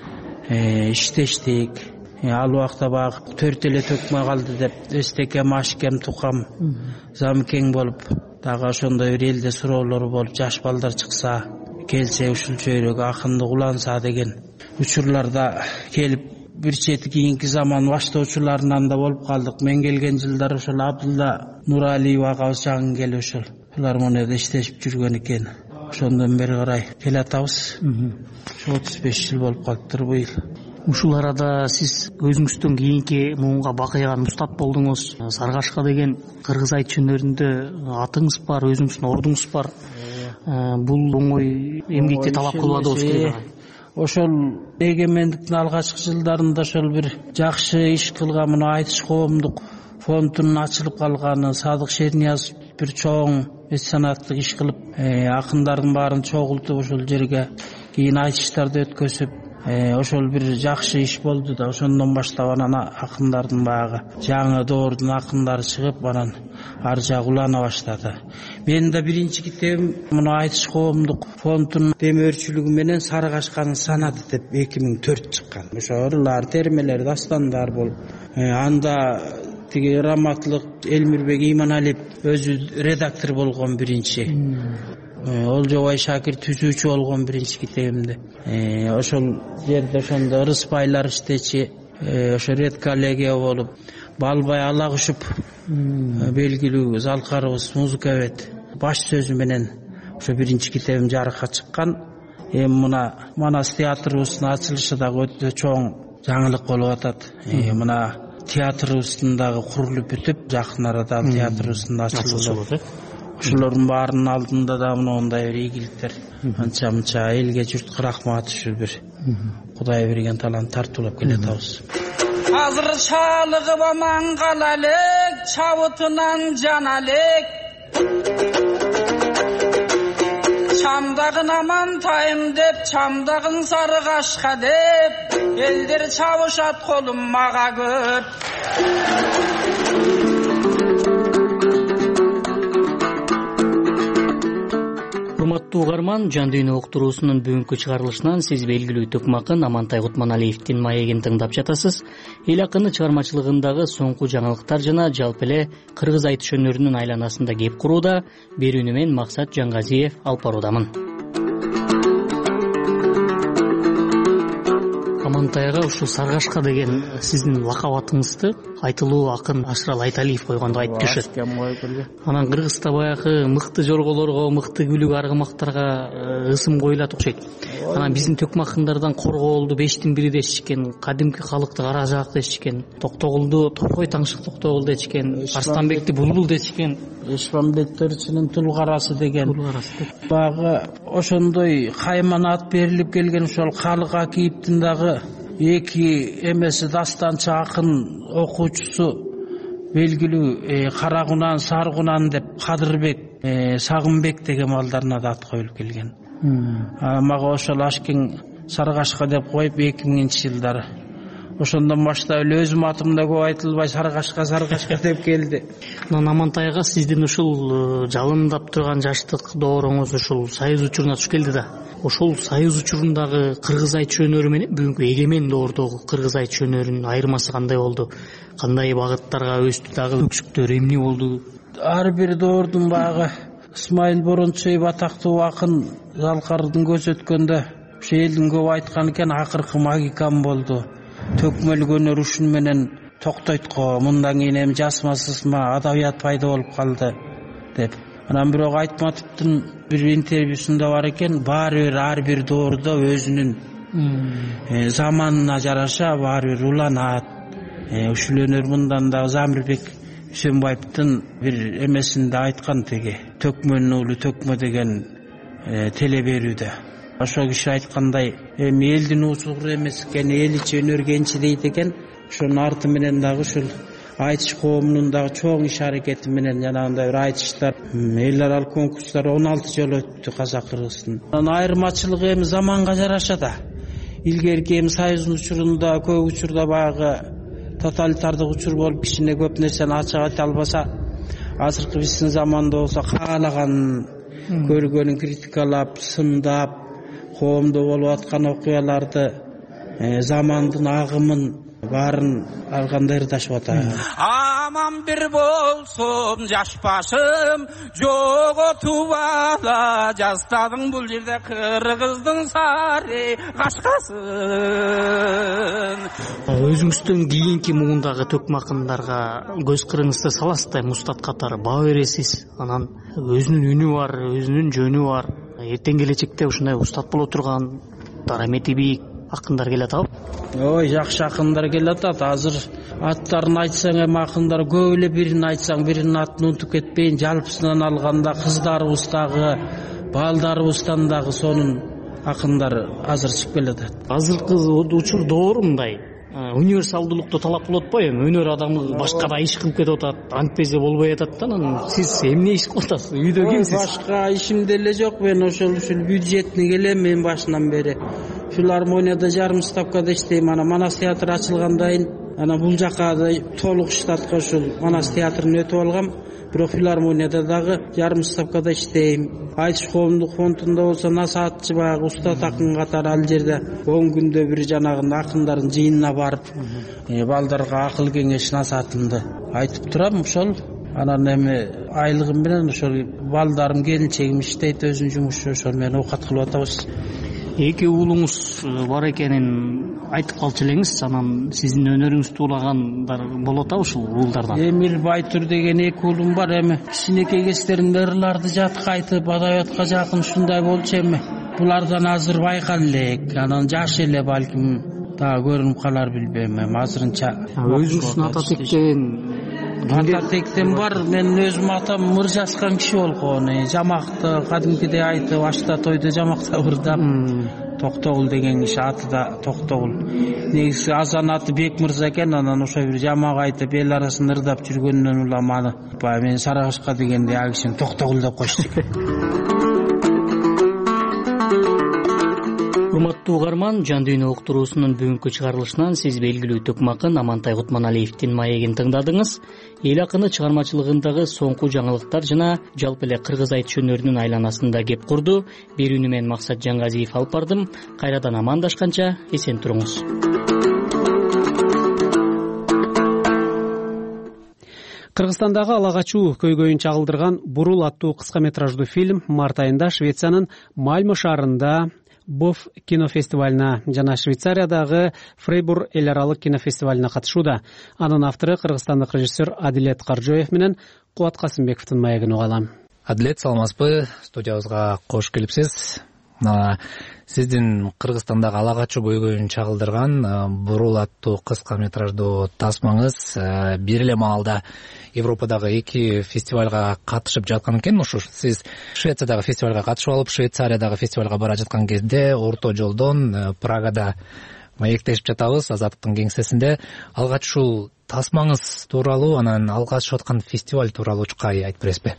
Иштештик. Ал убакта баягы төрт эле төкмө калды деп эстеке Машкем Тукам замкең болуп, дагы ошондой бир элде суроолору болуп, жаш балдар чыкса, келсе ушул чөйрөгө акынды уланса деген учурларда келип, бир чети кийинки заман баштоочуларынан да болуп калдык. Мен келген жылдар ошол Абдулла Нуралиев агабыз жагын келип ошол филармонияда иштешип жүргөн экен. Ошондон бери карай келатабыз. отуз беш жыл болуп калыптыр быйыл. Ушул арада сиз өзүңүздөн кийинки муунга бакыйган устат болдуңуз. Саргашка деген кыргыз айтыш өнөрүндө атыңыз бар, өзүңүздүн ордуңуз бар. Бул оңой эмгекти талап кылбады болуш керек. Ошол эгемендиктин алгачкы жылдарында ошол бир жакшы иш кылган, мына айтыш коомдук фондунун ачылып калганы, Садык Шерниязов бир чоң меценаттык иш кылып, акындардын баарын чогултуп ошол жерге кийин айтыштарды өткөзүп, ошол бир жакшы иш болду да. Ошондон баштап анан акындардын баягы жаңы доордун акындары чыгып, анан ар жак улана баштады. Менин да биринчи китебим мына айтыш коомдук фондунун демөөрчүлүгү менен Саргашканын санаты деп эки миң төрт чыккан. Ошо ырлар, термелер, дастандар болуп, анда тиги раматлык Элмирбек Иманалиев өзү редактор болгон биринчи. Олжобай Шакир түзүүчү болгон биринчи китебимде. Ошол жерде ошондо Ырыспайлар иштечи, ошо редколлегия болуп, Балбай Алагушуп белгилүү залкарыбыз, музыкабет баш сөзү менен ошо биринчи китебим жарыкка чыккан. Эми мына Манас театрыбыздын ачылышы дагы өтө чоң жаңылык болуп атат. Мына театрыбыздын дагы курулуп бүтүп, жакын арада театрыбыздын ачылып, ошолордун баарынын алдында да мондай бир ийгиликтер анча мынча элге журтка рахмат ушул бир Кудай берген талант тартуулап келатабыз. Азыр чалыгып аман кала элек, чабытынан жана элек. Чамдагын Амантайым деп, чамдагын Саргашка деп, элдер чабышат колум мага көп. Урматтуу угарман, Жан дүйнө уктуруусунун бүгүнкү чыгарылышынан сиз белгилүү төкмө акын Амантай Кутманалиевдин маегин тыңдап жатасыз. Эл акыны чыгармачылыгындагы соңку жаңылыктар жана жалпы эле кыргыз айтыш өнөрүнүн айланасында кеп курууда берүүнү мен Максат Жангазиев алып баруудамын. Амантайга ушул Саргашка деген сиздин лакап атыңызды айтылуу акын Ашырал Айталиев койгондо айтып жүрүшөт. Анан Кыргызда баягы мыкты жорголорго, мыкты күлүк аргымактарга ысым коюлат окшойт. Анан биздин төкмө акындардан Коргоолду бештин бири дешишкен, кадимки калыкты Кара Жаак дешишкен, Токтогулду Топой Таңшык Токтогул дешишкен, Арстанбекти Булбул дешишкен, Эшмамбет Төрчүнүн Тулгарасы деген. Багы ошондой кайманат берилип келген ошол Калык Акиевдин дагы эки эмеси дастанчы акын окуучусу белгилүү Карагунан, Саргунан деп Кадырбек, Сагынбек деген балдарына да ат коюлуп келген. Мага ошол Ашкең Сарыгашка деп коюп эки миңинчи жылдары. Ошондон баштап эле өзүм атым да көп айтылбай Сарыгашка Сарыгашка деп келди. Анан Амантайга сиздин ушул жалындап турган жаштык дооруңуз ушул Союз учуруна туш келди да. Ошол Союз учурундагы кыргыз айтыш өнөрү менен бүгүнкү эгемен доордогу кыргыз айтыш өнөрүнүн айырмасы кандай болду? Кандай багыттарга өстү, дагы өксүктөр эмне болду? Ар бир доордун багы Исмаил Борончоев атактуу акын Залкардын көзү өткөндө ушу элдин көп айткан экен, акыркы магикам болду. Төкмөлгөнөр ушун менен токтойт го, мындан кийин эми жасма сызма адабият пайда болуп калды деп. Анан бирок Айтматовдун бир интервьюсунда бар экен, баары бир ар бир доордо өзүнүн заманына жараша баары бир уланат. Ушул өнөр мындан да Замирбек Үсөнбаевдин бир эмесинде айткан, теги Төкмөнүн уулу Төкмө деген теле берүүдө. Ошо киши айткандай, эми элдин уусугур эмес экен, эл ичи өнөр кенчи дейт экен. Ошонун арты менен дагы ушул айтыш коомунун дагы чоң иш аракети менен жанагындай бир айтыштар, эл аралык конкурстар он алты жолу өттү Казак Кыргыздын. Анан айырмачылыгы эми заманга жараша да. Илгерки эми Союздун учурунда көп учурда баягы тоталитардык учур болуп кичине көп нерсени ачык айта албаса, азыркы биздин заманда болсо каалаган көргөнүн критикалап, сындап, коомдо болуп аткан окуяларды, замандын агымын баарын алганда ырдашып атат. Аман бир болсун жаш башым, жоготуп ала жастадың бул жерде Кыргыздын сары кашкасын. Өзүңүздөн кийинки муундагы төкмө акындарга көз кырыңызды саласыздай мустат катары баа бересиз. Анан өзүнүн үнү бар, өзүнүн жөнү бар. Эртең келечекте ушундай устат боло турган дарамети бийик акындар келе атабы? Ой, жакшы акындар келе атат. Азыр аттарын айтсаң эми акындар көп эле, бирин айтсаң биринин атын унутуп кетпейин. Жалпысынан алганда кыздарыбыздагы, балдарыбыздан дагы сонун акындар азыр чыгып келе атат. Азыркы учур доору мындай универсалдуулукту талап кылып атпайбы? Эми өнөр адамы башка да иш кылып кетип атат, антезе болбой атат да. Анан сиз эмне иш кылып атасыз? Үйдө кимсиз? Башка ишим деле жок. Мен ошол ушул бюджетни келем мен башынан бери. Филармонияда жарым ставкада иштейм. Ана Манас театры ачылгандан ана бул жака да толук штатка ушул Манас театрын өтүп алгам. Бирок филармонияда дагы жарым ставкада иштейм. Айтыш коомдук фондунда болсо насаатчы баягы устат акын катары ал жерде он күндө бир жанагында акындардын жыйынына барып, балдарга акыл кеңеш насаатымды айтып турам. Ошол анан эми айлыгым менен ошол балдарым, келинчегим иштейт, өзүнүн жумушу, ошол менен оокат кылып атабыз. Эки уулуңуз бар экенин айтып калчу элеңиз. Анан сиздин өнөрүңүздү улагандар болот атабы ушул уулдардан? Эмил Байтур деген эки уулум бар. Эми кичинекей кездеринде ырларды жатка айтып, адабиятка жакын ушундай болчу. Эми булардан азыр байкал элек. Анан жаш эле, балким дагы көрүнүп калар билбейм. Эми азырынча өзүңүздүн ата тектен ата тектен бар. Менин өзүм атам мыр жазган киши болгон. Жамакты кадимкидей айтып, ашта тойдо жамакта ырдап. Токтогул деген киши, аты да Токтогул. Негизи азан аты Бек мырза экен. Анан ошо бир жамак айтып эл арасын ырдап жүргөндөн улам аны баягы мен Сарыгашка дегенде ал кишини Токтогул деп коюшту. Урматтуу угарман, Жан дүйнө уктуруусунун бүгүнкү чыгарылышынан сиз белгилүү төкмө акын Амантай Кутманалиевдин маегин тыңдадыңыз. Эл акыны чыгармачылыгындагы соңку жаңылыктар жана жалпы эле кыргыз айтыш өнөрүнүн айланасында кеп курду. Берүүнү мен Максат Жангазиев алып бардым. Кайрадан амандашканча эсен туруңуз. Кыргызстандагы ала качуу көйгөйүн чагылдырган Бурул аттуу кыска метраждуу фильм март айында Швециянын Мальмö шаарында Боф кинофестивалына жана Швейцариядагы Фрейбур эл аралык кинофестивалына катышууда. Анын автору кыргызстандык режиссер Адилет Каржоев менен Кубат Касымбековдун маегин угалам. Адилет, саламатсызбы? Студиябызга кош келипсиз. Сиздин Кыргызстандагы ала качуу көйгөйүн чагылдырган Бурул аттуу кыска метраждуу тасмаңыз бир эле маалда Европадагы эки фестивалга катышып жаткан экен. Ушу сиз Швециядагы фестивалга катышып алып, Швейцариядагы фестивалга бара жаткан кезде орто жолдон Прагада маектешип жатабыз Азаттыктын кеңсесинде. Алгач ушул тасмаңыз тууралуу анан алгачып аткан фестиваль тууралуу чукай айтып бересизби?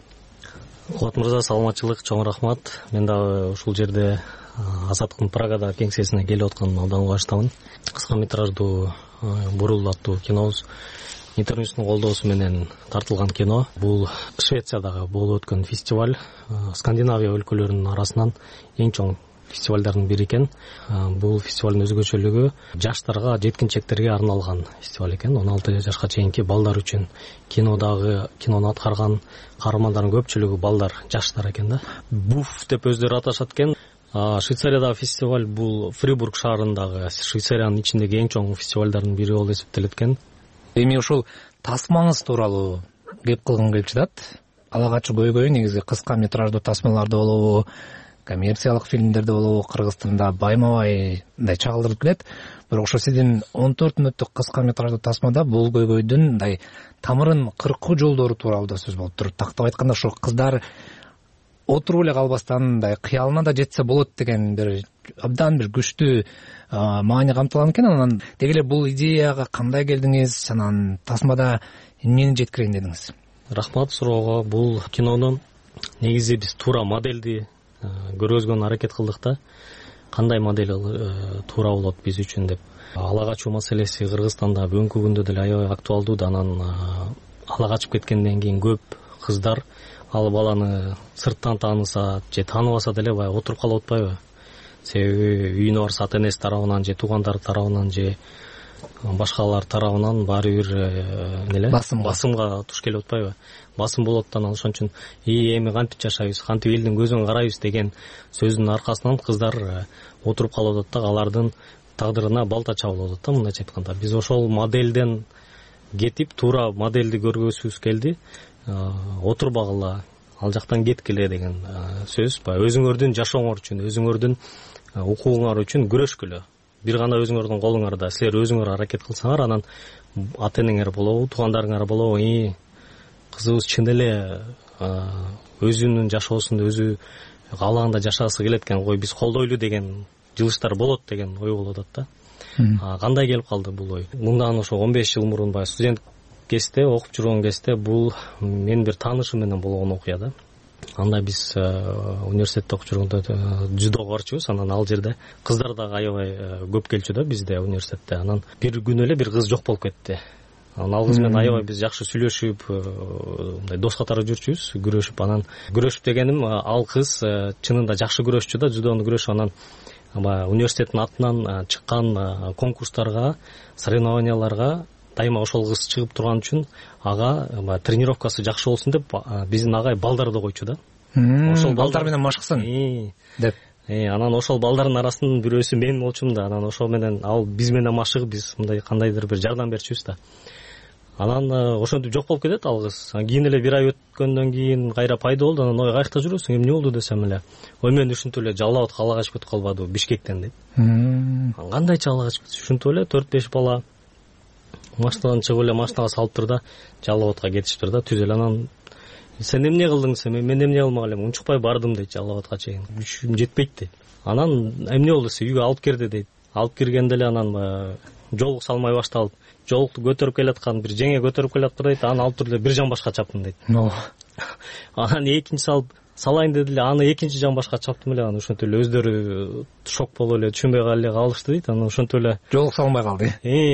Кулат мырза, саламатчылык, чоң рахмат. Мен дагы ушул жерде Азаттыктын Прагада кеңсесине келип атканын абдан кубанычтамын. Кыска метраждуу Бурул аттуу кинобуз интернеттин колдоосу менен тартылган кино. Бул Швециядагы болуп өткөн фестиваль, Скандинавия өлкөлөрүнүн арасынан эң чоң фестивалдардын бири экен. Бул фестивалдын өзгөчөлүгү жаштарга, жеткинчектерге арналган фестиваль экен. он алты жашка чейинки балдар үчүн. Кинодагы кинону аткарган каармандардын көпчүлүгү балдар, жаштар экен да. Буф деп өздөрү аташат экен. Швейцариядагы фестиваль бул Фрибург шаарындагы, Швейцариянын ичиндеги эң чоң фестивалдардын бири болуп эсептелет экен. Эми ушул тасмаңыз тууралуу кеп кылгым келип жатат. Алагачы көйгөй негизи кыска метраждуу тасмаларда болобу, коммерциялык фильмдерде болобу, Кыргыз тилинде байма-бай мындай чагылдырып келет. Бирок ошо сиздин он төрт мүнөттүк кыска метраждуу тасмада бул көйгөйдүн мындай тамырын кыркуу жолдору тууралуу да сөз болуп туруп. Тактап айтканда ошо кыздар отуруп эле калбастан мындай кыялына да жетсе болот деген бир абдан бир күчтүү маани камтылган экен. Анан деги эле бул идеяга кандай келдиңиз? Анан тасмада эмнени жеткирейин дедиңиз? Рахмат суроого. Бул кинону негизи биз туура модельди көргөзгөнгө аракет кылдык да. Кандай модель туура болот биз үчүн деп. Ала качуу маселеси Кыргызстанда бүгүнкү күндө деле аябай актуалдуу да. Анан ала качып кеткенден кийин көп кыздар ал баланы сырттан тааныса же тааныбаса деле баягы отуруп калып атпайбы? Себеби үйүнө барса ата энеси тарабынан же туугандары тарабынан же башкалар тарабынан баары бир неле басымга туш келип атпайбы? Басым болот да. Анан ошон үчүн и эми кантип жашайбыз, кантип элдин көзүн карайбыз деген сөздүн аркасынан кыздар отуруп калып атат да, алардын тагдырына балта чабылып атат да, мындайча айтканда. Биз ошол моделден кетип туура модельди көргөзүбүз келди. Отурбагыла, ал жактан кеткиле деген сөз. Баягы өзүңөрдүн жашооңор үчүн, өзүңөрдүн укугуңар үчүн күрөшкүлө. Бир гана өзүңөрдүн колуңарда. Силер өзүңөр аракет кылсаңар, анан ата энеңер болобу, туугандарыңар болобу, и кызыбыз чын эле өзүнүн жашоосунда өзү каалаганда жашагысы келет экен, кой биз колдойлу деген жылыштар болот деген ой болуп атат да. Кандай келип калды бул ой? Мындан ошо он беш жыл мурун баягы студент кезде, окуп жүргөн кезде бул менин бир таанышым менен болгон окуя да. Анда биз университетте окуп жүргөндө дзюдого барчубуз. Анан ал жерде кыздар дагы аябай көп келчү да бизде университетте. Анан бир күнү эле бир кыз жок болуп кетти. Анан ал кыз менен аябай биз жакшы сүйлөшүп, мындай дос катары жүрчүбүз, күрөшүп. Анан күрөшүп дегеним, ал кыз чынында жакшы күрөшчү да, дзюдону күрөшүп. Анан университеттин атынан чыккан конкурстарга, соревнованияларга дайыма ошол кыз чыгып турган үчүн ага тренировкасы жакшы болсун деп биздин агай балдарды койчу да. Ошол балдар менен машыксын деп. Анан ошол балдардын арасынан бирөөсү мен болчумун да. Анан ошол менен ал биз менен машыгып, биз мындай кандайдыр бир жардам берчүбүз да. Анан ошентип жок болуп кетет ал кыз. Кийин эле бир ай өткөндөн кийин кайра пайда болду. Анан ой, каякта жүрөсүң, эмне болду десем эле, ой мен ушинтип эле Жалал абадка ала качып кетип калбадыбы, Бишкектен дейт. Кандайча ала качып кетти? Ушинтип эле төрт беш бала машинадан чыгып эле машинага салыптыр да, Жалал абадка кетиштир да, түз эле. Анан сен эмне кылдың десем, мен эмне кылмак элем, унчукпай бардым дейт Жалал абадка чейин. Күчүм жетпейт дейт. Анан эмне болду десе, үйгө алып кирди дейт. Алып киргенде эле анан жолук салмай башталып, жолукту көтөрүп келаткан бир жеңе көтөрүп келаптыр дейт. Анан алып туруп эле бир жамбашка чаптым дейт. Анан экинчи салып салайын деди эле, аны экинчи жамбашка чаптым эле. Анан ошентип эле өздөрү шок болуп эле түшүнбөй эле калышты дейт. Анан ошентип эле жолук салынбай калды.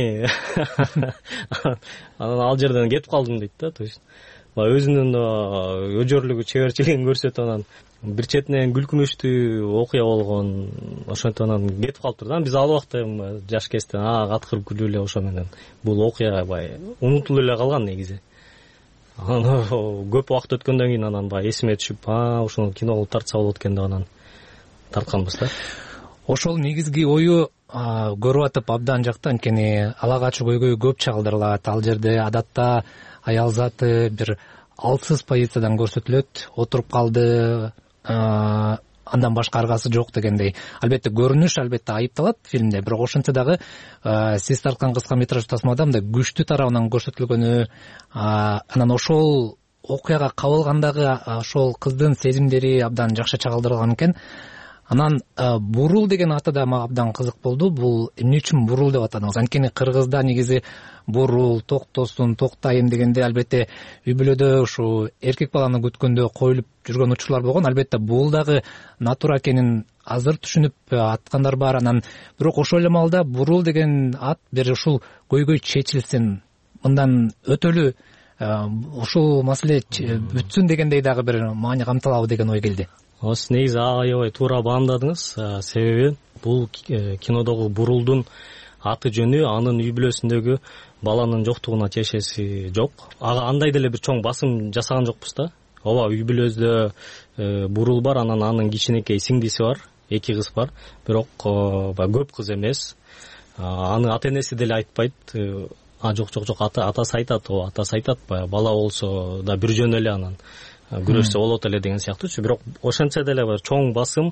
Анан ал жерден кетип калдым дейт да. То есть өзүнүн өжөрлүгү, чеберчилигин көрсөтүп, анан бир четинен күлкүнүчтүү окуя болгон. Ошентип анан кетип калыптыр да. Биз ал убакта жаш кезде каткырып күлүп эле ошо менен бул окуя бай унутулуп эле калган негизи. Анан көп убакыт өткөндөн кийин анан баягы эсиме түшүп, а ушуну кино кылып тартса болот экен деп анан тартканбыз да. Ошол негизги ою көрүп атып абдан жакты. Анткени ала качуу көйгөйү көп чагылдырылат. Ал жерде адатта аял заты бир алсыз позициядан көрсөтүлөт, отуруп калды, андан башка аргасы жок дегендей. Албетте көрүнүш албетте айыпталат фильмде, бирок ошентсе дагы сиз тарткан кыска метраждуу тасмада мындай күчтүү тарабынан көрсөтүлгөнү, анан ошол окуяга кабылгандагы ошол кыздын сезимдери абдан жакшы чагылдырылган экен. Анан бурул деген аты да мага абдан кызык болду. Бул эмне үчүн бурул деп атадыңыз? Анткени кыргызда негизи бурул, токтосун, токтайын дегенде албетте үй бүлөдө ушу эркек баланы күткөндө коюлуп жүргөн учурлар болгон. Албетте бул дагы натура экенин азыр түшүнүп аткандар бар. Анан бирок ошол эле маалда бурул деген ат бир ушул көйгөй чечилсин, мындан өтөлү ушул маселе бүтсүн дегендей дагы бир маани камталабы деген ой келди. Сиз негизи аябай туура баамдадыңыз. Себеби бул кинодогу бурулдун аты жөнү анын үй бүлөсүндөгү баланын жоктугуна тиешеси жок. Ага андай деле бир чоң басым жасаган жокпуз да. Ооба, үй бүлөбүздө бурул бар, анан анын кичинекей сиңдиси бар, эки кыз бар. Бирок көп кыз эмес. Анын ата энеси деле айтпайт. А жок жок жок ата атасы айтат, о атасы айтат, баягы бала болсо да бир жөн эле анан күрөшсө болот эле деген сыяктуучу. Бирок ошентсе деле бир чоң басым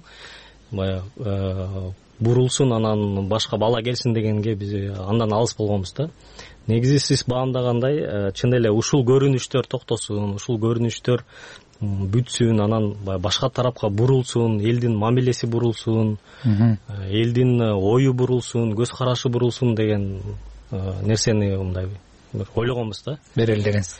баягы бурулсун, анан башка бала келсин дегенге биз андан алыс болгонбуз да. Негизи сиз баамдагандай чын эле ушул көрүнүштөр токтосун, ушул көрүнүштөр бүтсүн, анан башка тарапка бурулсун, элдин мамилеси бурулсун, элдин ою бурулсун, көз карашы бурулсун деген нерсени мындай бир ойлогонбуз да. Берели дегенсиз.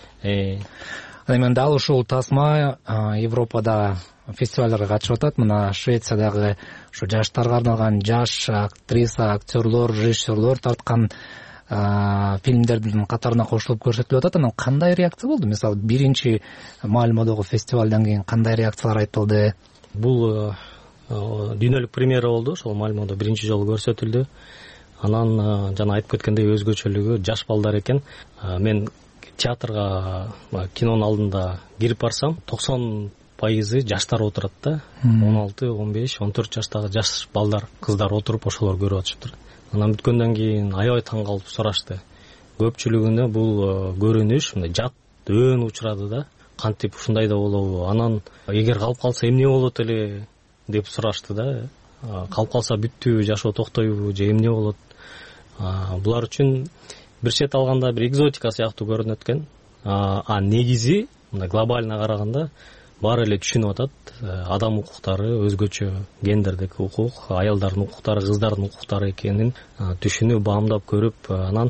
Эми дал ушул тасма Европада фестивалдарга катышып атат. Мына Швециядагы ушу жаштарга арналган жаш актриса, актерлор, режиссерлор тарткан фильмдердин катарына кошулуп көрсөтүлүп атат. Анан кандай реакция болду? Мисалы, биринчи Мальмодогу фестивалдан кийин кандай реакциялар айтылды? Бул дүйнөлүк премьера болду. Ошол Мальмодо биринчи жолу көрсөтүлдү. Анан жана айтып кеткендей өзгөчөлүгү жаш балдар экен. Мен театрга кинонун алдында кирип барсам, токсон пайызы жаштар отурат да. он алты, он беш, он төрт жаштагы жаш балдар, кыздар отуруп ошолор көрүп атышыптыр. Анан бүткөндөн кийин аябай таң калып сурашты. Көпчүлүгүнө бул көрүнүш мындай жат өөн учурады да. Кантип ушундай да болобу? Анан эгер калып калса эмне болот эле деп сурашты да. Калып калса бүттүбү, жашоо токтойбу же эмне болот? Булар үчүн бир чет алганда бир экзотика сыяктуу көрүнөт экен. А негизи мындай глобально караганда баары эле түшүнүп атат. Адам укуктары өзгөчө, гендердик укук, аялдардын укуктары, кыздардын укуктары экенин түшүнүп, баамдап көрүп, анан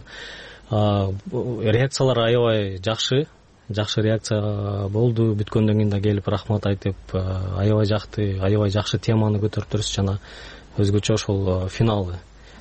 реакциялар аябай жакшы, жакшы реакция болду. Бүткөндөн кийин да келип рахмат айтып, аябай жакты, аябай жакшы теманы көтөрүптүрсүз, жана өзгөчө ошол финалы.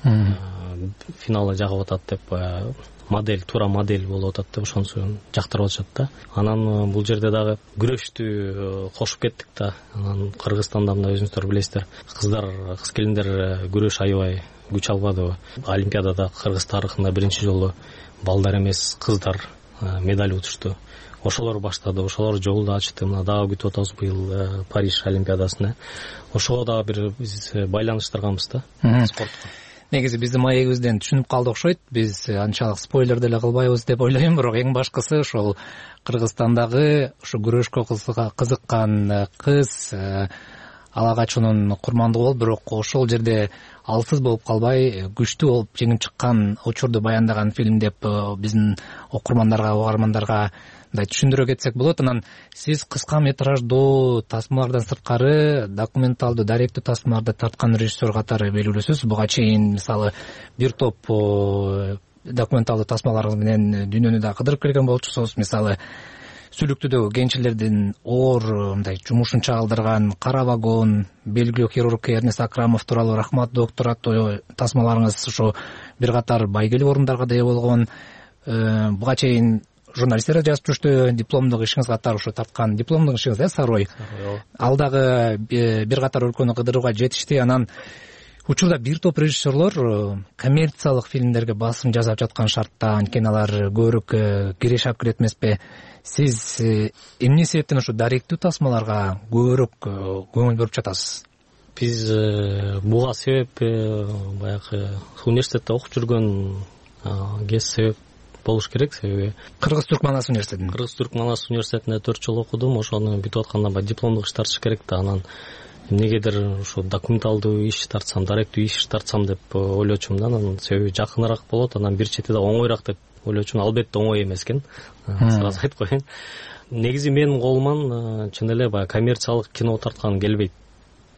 Финалы жагып атат деп, модель, туура модель болуп атат деп ошонусун жактырып атышат да. Анан бул жерде дагы күрөштү кошуп кеттик да. Анан Кыргызстанда мына өзүңүздөр билесиздер, кыздар, кыз келиндер күрөш аябай күч албадыбы. Олимпиадада Кыргыз тарыхында биринчи жолу балдар эмес, кыздар медаль утушту. Ошолор баштады, ошолор жолду ачты. Мына дагы күтүп атабыз быйыл Париж олимпиадасына. Ошого дагы бир биз байланыштырганбыз да спортко. Негизи биздин маегибизден түшүнүп калды окшойт. Биз анчалык спойлер деле кылбайбыз деп ойлойм, бирок эң башкысы ошол Кыргызстандагы ушу күрөшкө кызыккан кыз ала качуунун курмандыгы болуп, бирок ошол жерде алсыз болуп калбай, күчтүү болуп жеңип чыккан учурду баяндаган фильм деп биздин окурмандарга, угармандарга мындай түшүндүрө кетсек болот. Анан сиз кыска метраждуу тасмалардан сырткары документалдуу, даректүү тасмаларды тарткан режиссер катары белгилүүсүз. Буга чейин мисалы бир топ документалдуу тасмаларыңыз менен дүйнөнү да кыдырып келген болчусуз. Мисалы Сүлүктүдөгү кенчилердин оор мындай жумушун чагылдырган Кара вагон, белгилүү хирург Эрнест Акрамов тууралуу Рахмат доктор аттуу тасмаларыңыз ушу бир катар байгелүү орундарга да ээ болгон. Буга чейин журналисттер жазып жүрүштү, дипломдук ишиңиз катары ушу тарткан дипломдук ишиңиз да Сарой. Ал дагы бир катар өлкөнү кыдырууга жетишти. Анан учурда бир топ режиссерлор коммерциялык фильмдерге басым жасап жаткан шартта, анткени алар көбүрөөк киреше алып келет эмеспи? Сиз эмне себептен ушу даректүү тасмаларга көбүрөөк көңүл бөлүп жатасыз? Биз буга себеп баягы университетте окуп жүргөн кез себеп болуш керек. Себеби Кыргыз Түрк Манас университетинде Кыргыз Түрк Манас университетинде төрт жыл окудум. Ошону бүтүп атканда баягы дипломдук иш тартыш керек да. Анан эмнегедир ушу документалдуу иш тартсам, даректүү иш тартсам деп ойлочумун да. Анан себеби жакыныраак болот, анан бир чети да оңойраак деп ойлочумун. Албетте оңой эмес экен. Сразу айтып коеюн. Негизи менин колуман чын эле баягы коммерциялык кино тарткан келбейт.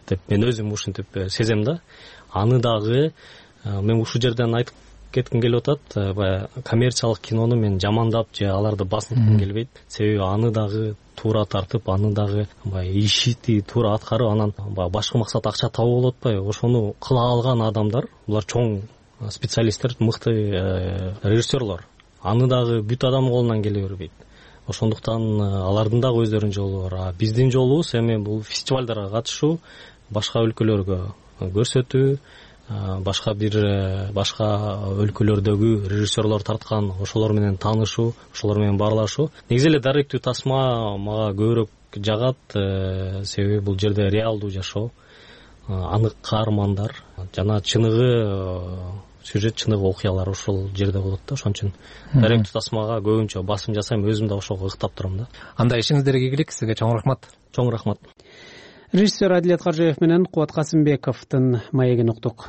деп мен өзүм ушинтип сезем да. Аны дагы мен ушул жерден айтып кетким келип атат. Баягы коммерциялык кинону мен жамандап же аларды басынткым келбейт. Себеби аны дагы туура тартып, аны дагы баягы ишти туура аткарып, анан баягы башкы максат акча табуу болуп атпайбы? Ошону кыла алган адамдар, булар чоң специалисттер, мыкты режиссерлор. Аны дагы бүт адам колунан келе бербейт. Ошондуктан алардын дагы өздөрүнүн жолу бар. А биздин жолубуз эми бул фестивалдарга катышуу, башка өлкөлөргө көрсөтүү, башка бир башка өлкөлөрдөгү режиссерлор тарткан ошолор менен таанышуу, ошолор менен баарлашуу. Негизи эле даректүү тасма мага көбүрөөк жагат, себеби бул жерде реалдуу жашоо, анык каармандар жана чыныгы сюжет, чыныгы окуялар ошол жерде болот да. Ошон үчүн даректүү тасмага көбүнчө басым жасайм, өзүм да ошого ыктап турам да. Анда ишиңиздерге ийгилик, сизге чоң рахмат. Чоң рахмат. Режиссер Адилет Каржаев менен Кубат Касымбековдун маегин уктук.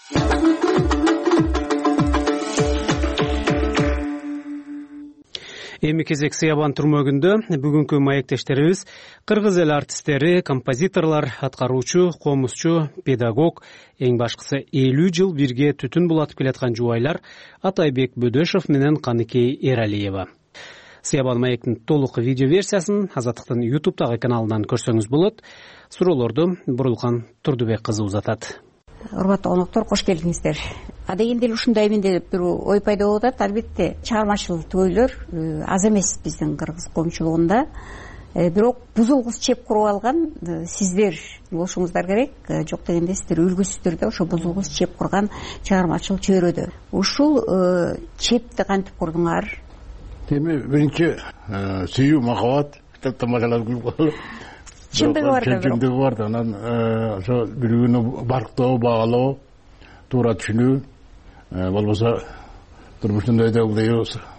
Эми кезек Сыябан түрмөгүндө. Бүгүнкү маектештерибиз кыргыз эл артисттери, композиторлор, аткаруучу, комузчу, педагог, эң башкысы элүү жыл бирге түтүн булатып келаткан жубайлар Атайбек Бөдөшов менен Каныкей Эралиева. Сыябан маектин толук видео версиясын Азаттыктын ютубтагы каналынан көрсөңүз болот. Суроолорду Бурулкан Турдубек кызы узатат. Урматтуу коноктор, кош келиңиздер. Адегенде эле ушундай менде бир ой пайда болуп атат. Албетте чыгармачыл түгөйлөр аз эмес биздин кыргыз коомчулугунда. Бирок бузулгус чеп куруп алган сиздер болушуңуздар керек. Жок дегенде сиздер үлгүсүздөр да ошо бузулгус чеп курган чыгармачыл чөйрөдө. Ушул чепти кантип курдуңар? Эми биринчи сүйүү, махабат, тамашалап күлүп калып. Чындыгы бар да. Чындыгы бар да. Анан ошо бири-бирини барктоо, баалоо, туура түшүнүү, болбосо турмуштун өйдөгүдөй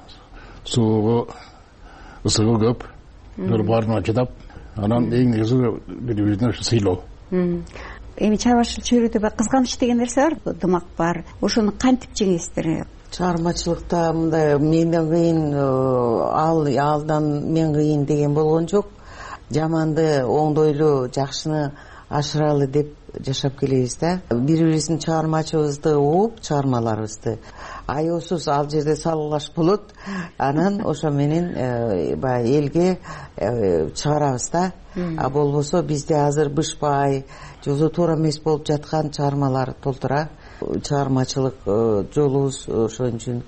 суугу, ысыгы көп. Бир баарына чыдап, анан эң негизи бири-бирини сыйлоо. Эми чыгармачыл чөйрөдө кызганыч деген нерсе бар, дымак бар. Ошону кантип жеңесиздер? Чыгармачылыкта мындай менден кыйын, ал алдан мен кыйын деген болгон жок. Жаманды оңдойлуу, жакшыны ашыралы деп жашап келебиз да. Бири-бирибиздин чыгармачыбызды угуп, чыгармаларыбызды аеосуз ал жерде салгылаш болот. Анан ошо менен баягы элге чыгарабыз да. А болбосо бизде азыр бышпай, жолу туура эмес болуп жаткан чыгармалар толтура. Чыгармачылык жолубуз ошон үчүн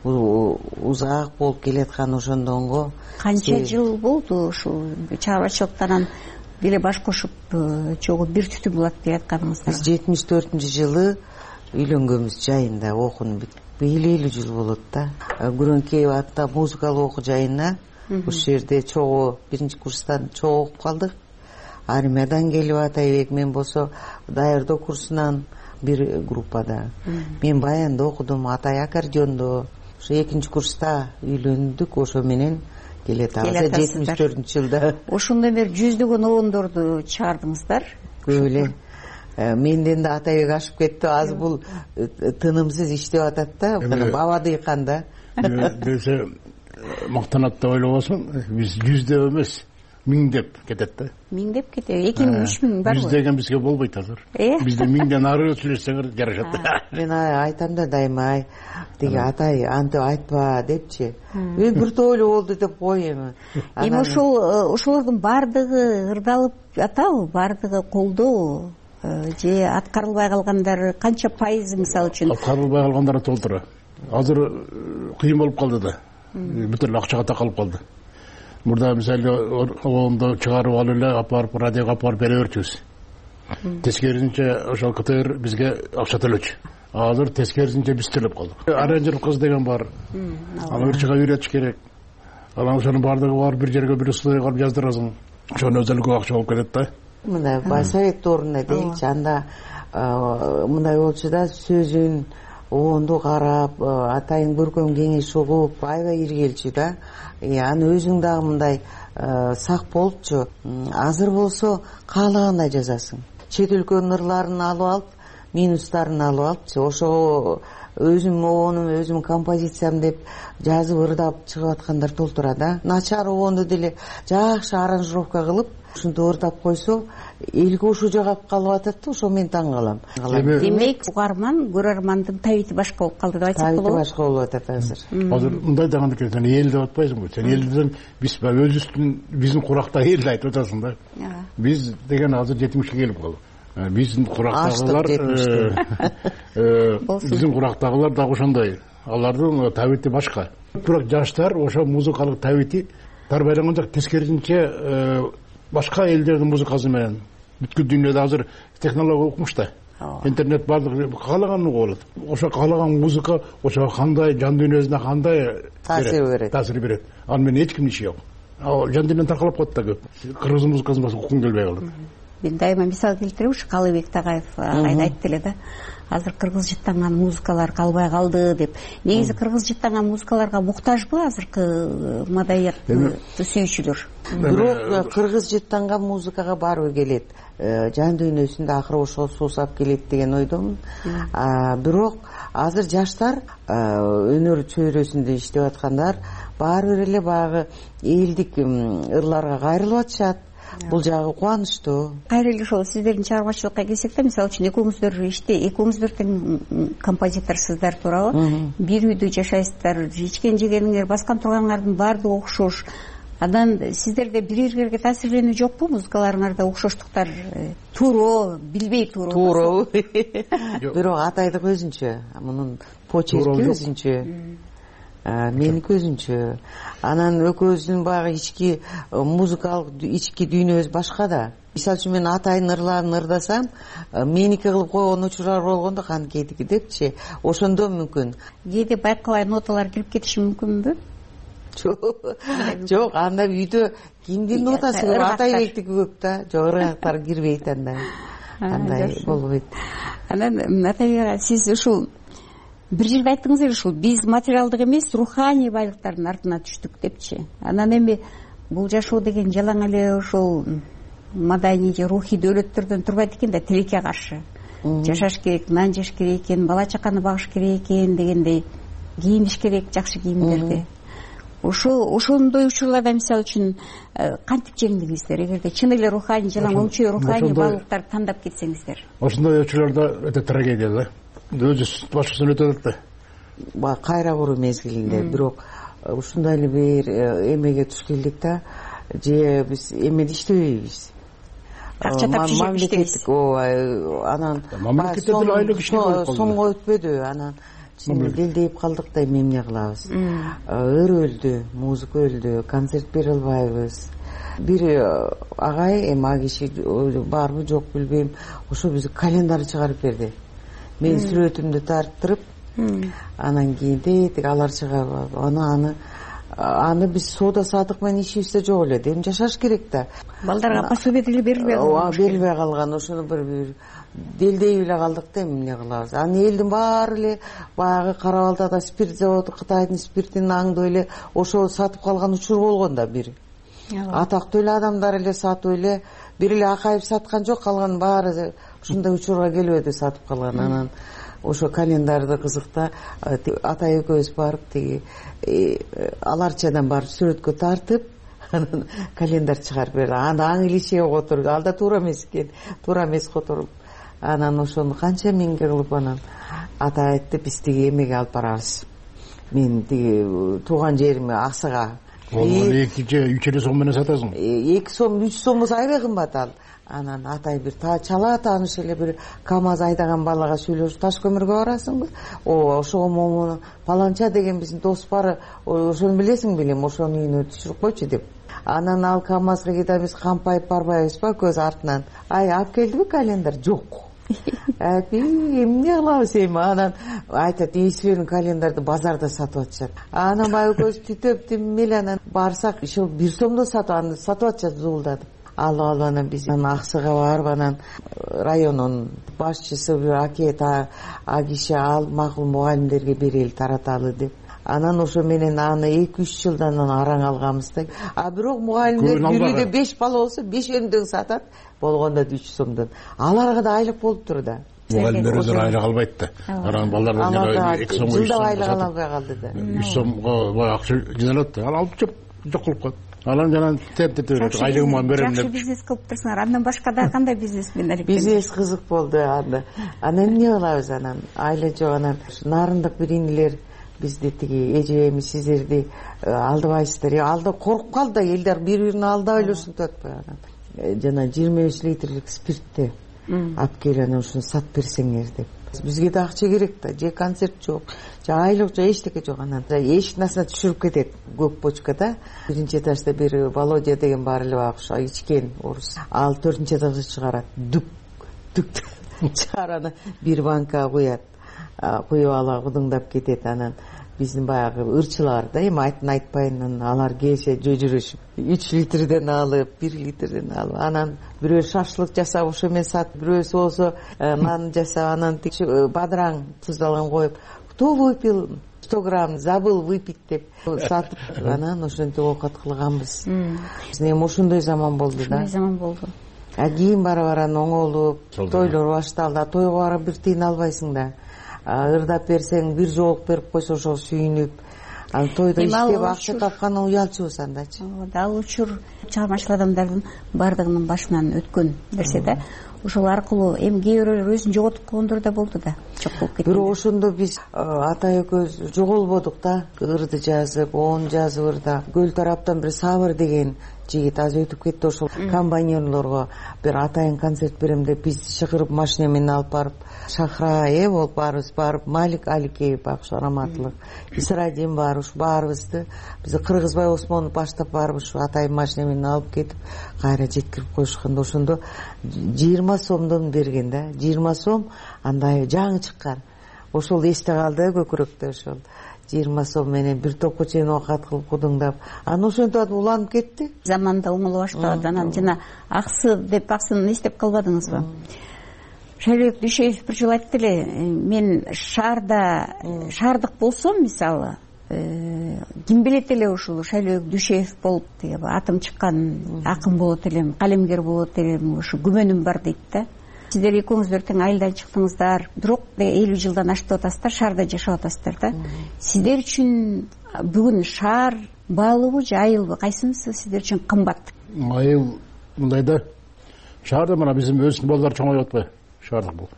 узак болуп келаткан ошондонго. Канча жыл болду ушул чыгармачылыктан деле баш кошуп чогуу бир түтүн булатып келатканыңыздар? Биз жетимиш төртүнчү жылы үйлөнгөнбүз жайында, окууну элүү жыл болот да. Күрөңкеев атта музыкалык окуу жайына ушул жерде чогуу биринчи курстан чогуу окуп калдык. Армиядан келип Атайбек, мен болсо даярдоо курсунан бир группада. Мен баянда окудум, Атай аккордеондо. Ошо экинчи курста үйлөндүк, ошо менен келатабыз жетимиш төртүнчү жылда. Ошондой бир жүздөгөн оондорду чыгардыңыздар. Көп эле. Менден да Атайбек ашып кетти. Аз бул тынымсыз иштеп атат да, баба дыйкан да. Десе мактанат деп ойлобосуң, биз жүздөп эмес, миңдеп кетет да. Миңдеп кетет. эки миң, үч миң бар го. Жүз деген бизге болбойт азыр. Бизде миңден ары сүйлөшсөңөр жарашат. Мен айтам да дайыма, деги Атай антип айтпа депчи. Мен бир тоолу болду деп кой эми. Эми ошол ошолордун баардыгы ырдалып атабы, баардыгы колдоо же аткарылбай калгандары канча пайызы мисалы үчүн? Аткарылбай калгандары толтура. Азыр кыйын болуп калды да. Бүт эле акчага такалып калды. Мурда мисалы оонду чыгарып алып эле апарып радиого апарып бере берчүбүз. Тескерисинче ошол КТР бизге акча төлөчү. Азыр тескерисинче биз төлөп калдык. Аранжер кыз деген бар. Аны ырчыга үйрөтүш керек. Анан ошонун баардыгы бар, бир жерге бир условия кылып жаздырасың. Ошонун өзү көп акча болуп кетет да. Мындай басовет ордуна дейчи, анда мындай болчу да, сөзүн оонду карап, Атайын көркөм кеңеш угуп, аябай иргелчү да. Аны өзүң дагы мындай сак болчу. Азыр болсо каалагандай жазасың. Чет өлкөнүн ырларын алып алып, минустарын алып алып, ошого өзүм обонум өзүм композициям деп жазып ырдап чыгып аткандар толтура да. Начар обонду деле жакшы аранжировка кылып ушинтип ырдап койсо элге ушул жагап калып атат да, ошо мен таң калам. Демек угарман көрөрмандын табити башка болуп калды деп айтсак болобу? Табити башка болуп атат азыр. Азыр мындай даган экен, сен эл деп атпайсың го. Сен элден биз өзүбүздүн биздин курактагы элди айтып атасың да. Биз деген азыр жетимишке келип калдык. Биздин курактагылар биздин курактагылар дагы ошондой. Алардын табити башка. Бирок жаштар ошо музыкалык табити тарбайланганда тескерисинче башка элдердин музыкасы менен бүткүл дүйнөдө азыр технология укмуш да. Интернет бардык каалаганын угуп алат. Ошо каалаган музыка ошо кандай жан дүйнөсүнө кандай таасир берет. Таасир берет. Ал менен эч кимдин иши жок. Ал жан дүйнөдөн таркалап калат да көп. Кыргыз музыкасын башка уккун келбей калат. Мен дайыма мисал келтирем, ушу Калыбек Тагаев айда айтты эле да. Азыр кыргыз жыттанган музыкалар калбай калды деп. Негизи кыргыз жыттанган музыкаларга муктажбы азыркы маданиятты сүйүүчүлөр? Бирок кыргыз жыттанган музыкага баары келет. Жан дүйнөсүндө акыры ошол суусап келет деген ойдомун. Бирок азыр жаштар өнөр чөйрөсүндө иштеп аткандар баары бир эле баягы элдик ырларга кайрылып атышат. Бул жагы кубанычтуу. Кайра эле ошол сиздердин чыгармачылыкка келсек да, мисалы үчүн экөөңүздөр иште, экөөңүздөр тең композиторсуздар туурабы? Бир үйдө жашайсыздар, ичкен жегениңер, баскан турганыңардын баардыгы окшош. Анан сиздерде бири бирге таасирленүү жокпу? Музыкаларыңарда окшоштуктар туура, билбей туура. Туура. Бирок атайдык өзүнчө, мунун почерки өзүнчө. Меники өзүнчө. Анан экөөбүздүн баягы ички музыкалык ички дүйнөбүз башка да. Мисалы үчүн мен атайдын ырларын ырдасам, меники кылып койгон учурлар болгондо канкейдики депчи, ошондо мүмкүн. Кээде байкабай ноталар кирип кетиши мүмкүнбү? Жок, анда үйдө кимдин нотасы көп? Атайбектики көп да. Жок, ыргактар кирбейт анда. Андай болбойт. Анан Атайбек, сиз ушул бир жерде айттыңыз эле, ушул биз материалдык эмес, руханий байлыктардын артына түштүк депчи. Анан эми бул жашоо деген жалаң эле ошол маданий же рухий дөөлөттөрдөн турбайт экен да, тилекке каршы. Жашаш керек, нан жеш керек экен, бала чаканы багыш керек экен дегендей, кийиниш керек, жакшы кийимдерди. Ошо ошондой учурларда мисалы үчүн кантип жеңдиңиздер? Эгерде чын эле руханий жалаң өңчө руханий байлыктарды тандап кетсеңиздер. Ошондой учурларда өтө трагедия да. Өзү башкасын өтөт да. Ба кайра куруу мезгилинде, бирок ушундай эле бир эмеге туш келдик да, же биз эмеде иштебейбиз. Акча тапчы иштебейбиз. Ооба, анан мамлекетте деле айлык иштеп калды. Соңго өтпөдү, анан чын делдейип калдык да, эми эмне кылабыз? Өр өлдү, музыка өлдү, концерт бере албайбыз. Бир агай, эми а киши барбы жок билбейм, ошо бизге календарь чыгарып берди. Мен сүрөтүмдү тарттырып, анан кийин тетиги алар чыгап, аны аны биз соода сатык менен ишибизде жок эле. Эми жашаш керек да. Балдарга пособие деле берилбей калган. Ооба, берилбей калган. Ошону бир делдей эле калдык да, эмне кылабыз? Аны элдин баары эле баягы Кара Балтада спирт заводу, Кытайдын спиртин аңдып эле ошо сатып калган учур болгон да бир. Атактуу эле адамдар эле сатып эле, бир эле Акаев саткан жок, калган баары ушундай учурга келбеди сатып калган. Анан ошо календарды кызыкта Атай экөөбүз барып, тиги аларчадан барып сүрөткө тартып, анан календарь чыгарып берди. Анда аң иличеге которуп, ал да туура эмес экен, туура эмес которуп. Анан ошону канча миңге кылып анан Атай айтты, биз тиги эмеге алып барабыз. Мен тиги тууган жериме Аксыга. Ол эки же үч эле сом менен сатасың. эки сом, үч сом болсо аябай кымбат ал. Анан Атай бир чала тааныш эле бир КамАЗ айдаган балага сүйлөшүп, Таш көмүргө барасыңбы? Ооба, ошого момун паланча деген биздин дос бар, ошону билесиң белем, ошонун үйүнө түшүрүп койчу деп. Анан ал КамАЗга кетебиз, кампайып барбайбызбы көз артынан. Ай, алып келдиби календарь? Жок. Эмне кылабыз эми? Анан айтат, эсибелин календарды базарда сатып атышат. Анан баягы көз түтөп тим эле анан барсак, ошо бир сомдо сатып, аны сатып атышат зуулдатып. Алып алып анан биз Аксыга барып, анан районунун башчысы бир акет а киши ал макул мугалимдерге берели, тараталы деп. Анан ошо менен аны эки үч жылдан араң алганбыз да. А бирок мугалимдер бир үйдө беш бала болсо, бешөөндөн сатат, болгондо үч сомдон. Аларга да айлык болуптур да. мугалимдер өздөрү айлык албайт да. Анан балдар эки сом жылдап айлык ала албай калды да. үч сомго акча жиналат да. Ал алып жок жок кылып коет. Анан жана теп-теп берет. Айлыгымды берем деп. Жакшы бизнес кылып турсуңар. Андан башка да кандай бизнес менен аракет? Бизнес кызык болду анда. Анан эмне кылабыз анан? Айла жок анан нарындык биринилер бизди тиги эжебиз сиздерди алдабайсыздар. Алда коркуп калды элдер бири-бирин алдап эле ушинтип атпайбы анан. Жана жыйырма беш литрлик спиртти алып келип анан ушуну сатып берсеңер деп. Бизге да акча керек да. Же концерт жок, же айлык, же эчтеке жок. Анан эч нерсе түшүрүп кетет көк бочкада. Биринчи этажда бир Володя деген бар эле багыш, ичкен орус. Ал төртүнчү этажга чыгарат. Дүк дүк чыгараны бир банка куят. Куюп ала кудуңдап кетет. Анан биздин баягы ырчылар да, эми айтын айтпайын, алар келсе жөжүрөшүп үч литрден алып, бир литрден алып, анан бирөө шашлык жасап ошо менен сатып, бирөөсү болсо нан жасап, анан бадыраң туздалган коюп, кто выпил сто грамм, забыл выпить деп сатып, анан ошентип оокат кылганбыз. Эми ошондой заман болду да. Ошондой заман болду. А кийин бара-бара оңолуп, тойлор башталды. Тойго барып бир тыйын албайсың да. Ырдап берсең, бир жоолук берип койсо ошого сүйүнүп, анан тойдо иштеп акча тапкандан уялчубуз андачы. Ал учур чыгармачыл адамдардын баардыгынын башынан өткөн нерсе да. Ошол аркылуу эми кээ бирөөлөр өзүн жоготуп койгондор да болду да. Жок болуп кетти. Бирок ошондо биз ата экөөбүз жоголбодук да. Ырды жазып, оон жазып ырда. Көл тараптан бир Сабыр деген жигит азыр өтүп кетти, ошол комбайнерлорго бир атайын концерт берем деп биз чакырып машина менен алып барып, Шахра э болуп баарыбыз барып, Малик Аликеев багыш раматлык, Исрадин бар, ушу баарыбызды биз Кыргызбай Осмонов баштап барып ушу атайын машина менен алып кетип, кайра жеткирип коюшканда ошондо жыйырма сомдон берген да. жыйырма сом андай жаңы чыккан. Ошол эсте калды көкүрөктө ошол. жыйырма сом менен бир топко чейин оокат кылып кудуңдап. Анан ошентип уланып кетти. Заманда оңоло башталды. Анан жана аксы деп аксыны эстеп калбадыңызбы? Шайлыбек Дүйшеев бир жолу айтты эле, мен шаарда шаардык болсом, мисалы, ким билет эле ушул Шайлыбек Дүйшеев болуп, деги атым чыккан акын болот элем, калемгер болот элем, ушу күмөнүм бар дейт да. Сиздер экөөңүздөр тең айылдан чыктыңыздар, бирок элүү жылдан ашып атасыздар, шаарда жашап атасыздар да. Сиздер үчүн бүгүн шаар баалуубу же айылбы? Кайсынысы сиздер үчүн кымбат? Айыл мындай да. Шаарда мына биздин өсүн балдар чоңоюп атпайбы? Шаардык бул.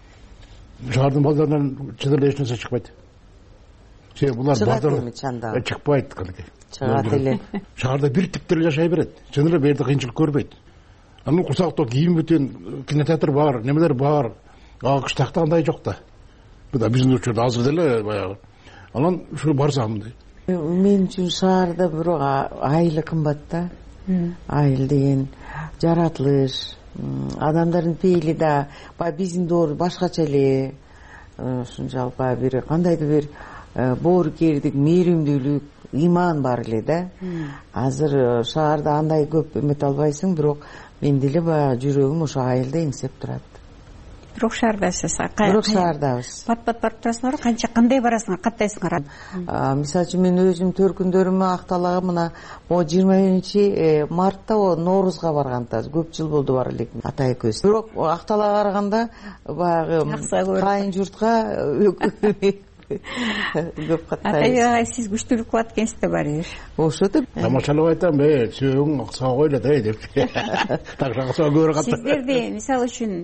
Шаардын балдарынан чыдыр эч нерсе чыкпайт. Себеби булар балдар чыкпайт. Чыгат эле. Шаарда бир типтер эле жашай берет. Чын эле берде кыйынчылык көрбөйт. Анын курсакта кийим бүтүн, кинотеатр бар, немелер бар. А кыштакта андай жок да. Бу да биздин учурда азыр деле баягы. Анан ушу барсам мындай. Мен үчүн шаарда бирок айыл кымбат да. Айыл деген жаратылыш, адамдардын пейили да баягы биздин доор башкача эле. Ушунчалык баягы бир кандайдыр бир боорукердик, мээримдүүлүк, иман бар эле да. Азыр шаарда андай көп эмете албайсың, бирок мен деле баягы жүрөгүм ошо айылда эңсеп турат. Бирок шаардасыз. Бирок шаардабыз. Пат-пат барып турасыңар, канча кандай барасыңар, каттайсыңар? Мисалы үчүн мен өзүм төркүндөрүмө Акталага мына могу жыйырма биринчи мартта о Ноорузга барганда көп жыл болду бар элек ата экөөбүз. Бирок Акталага караганда баягы кайын журтка көп каттайбыз. Ата сиз күчтүүлүк кылат экенсиз да баары бир. Ошо да тамашалап айтам, э, сүйөгүң аксага койло да деп. Так аксага көрө катты. Сиздерде мисалы үчүн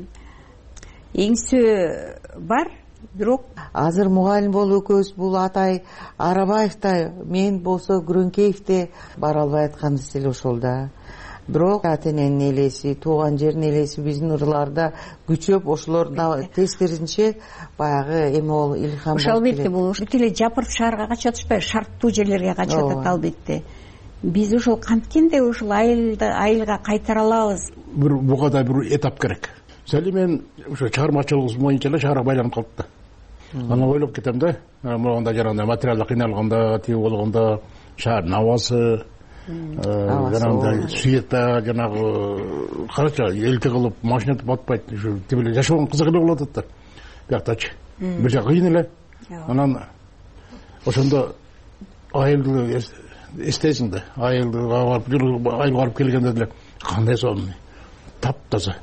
эңсө бар, бирок азыр мугалим болуп экөөбүз бул Атай Арабаевтай, мен болсо Күрөңкеевте бара албай атканыбыз деле ошол да. Бирок ата эненин элеси, тууган жердин элеси биздин ырларда күчөп, ошолор тескерисинче баягы эме бол илхам болуп. Ошол албетте бул бүт эле жапырып шаарга качып атышпайбы, шарттуу жерлерге качып атат албетте. Биз ошол канткенде ошол айылда айылга кайтара алабыз. Бир буга да бир этап керек. Мисалы мен ошо чыгармачылыгыбыз боюнча эле шаарга байланып калып да. Анан ойлоп кетем да, могунда жаранда материалдык кыйналганда, тиги болгондо шаардын абасы, жанагындай света, жанагы карача элти кылып машина батпайт, ушу тип эле жашоого кызык эле болуп атат да. Бияктачы бир жак кыйын эле. Анан ошондо айылды эстейсиң да, айылга барып, айылга барып келгенде деле кандай сонун, таптаза.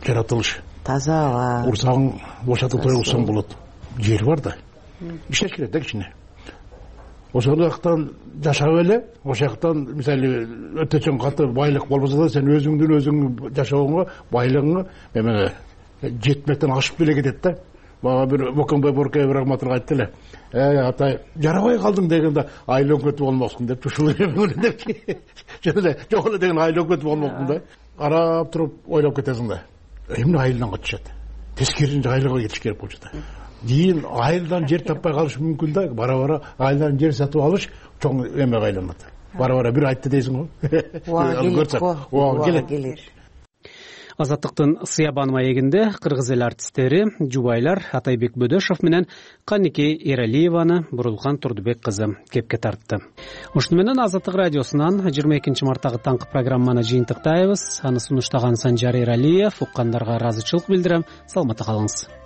жаратылыш таза аба урсагың бошотуп туруусаң болот. Жер бар да. Иштеш керек да кичине. Ошол жактан жашап эле, ошол жактан мисалы өтө чоң каты байлык болбосо да сен өзүңдүн өзүң жашоогуңа, байлыгыңа эме жетмектен ашып деле кетет да. Мага бир Бокомбай Боркеев рахматулла айтты эле. Э, атай, жарабай калдың дегенде айланып кетип болмоксуң деп, ушул эме деп. Жана эле жок эле деген айланып кетип болмоксуң да. Карап туруп ойлоп кетесиң да. Эмне айылдан кетишет? Тескерисинче айлыга кетиш керек болчу да. Кийин айылдан жер таппай калыш мүмкүн да. Бара-бара айылдан жер сатып алыш чоң эмеге айланат. Бара-бара бир айтты дейсиң го. Ооба келет. Азаттыктын Сыябан маегинде кыргыз эл артисттери жубайлар Атайбек Бөдөшов менен Канике Эралиеваны Бурулкан Турдубек кызы кепке тартты. Ушуну менен Азаттык радиосунан жыйырма экинчи марттагы таңкы программаны жыйынтыктайбыз. Аны сунуштаган Санжар Эралиев, уккандарга ыраазычылык билдирем. Саламатта калыңыз.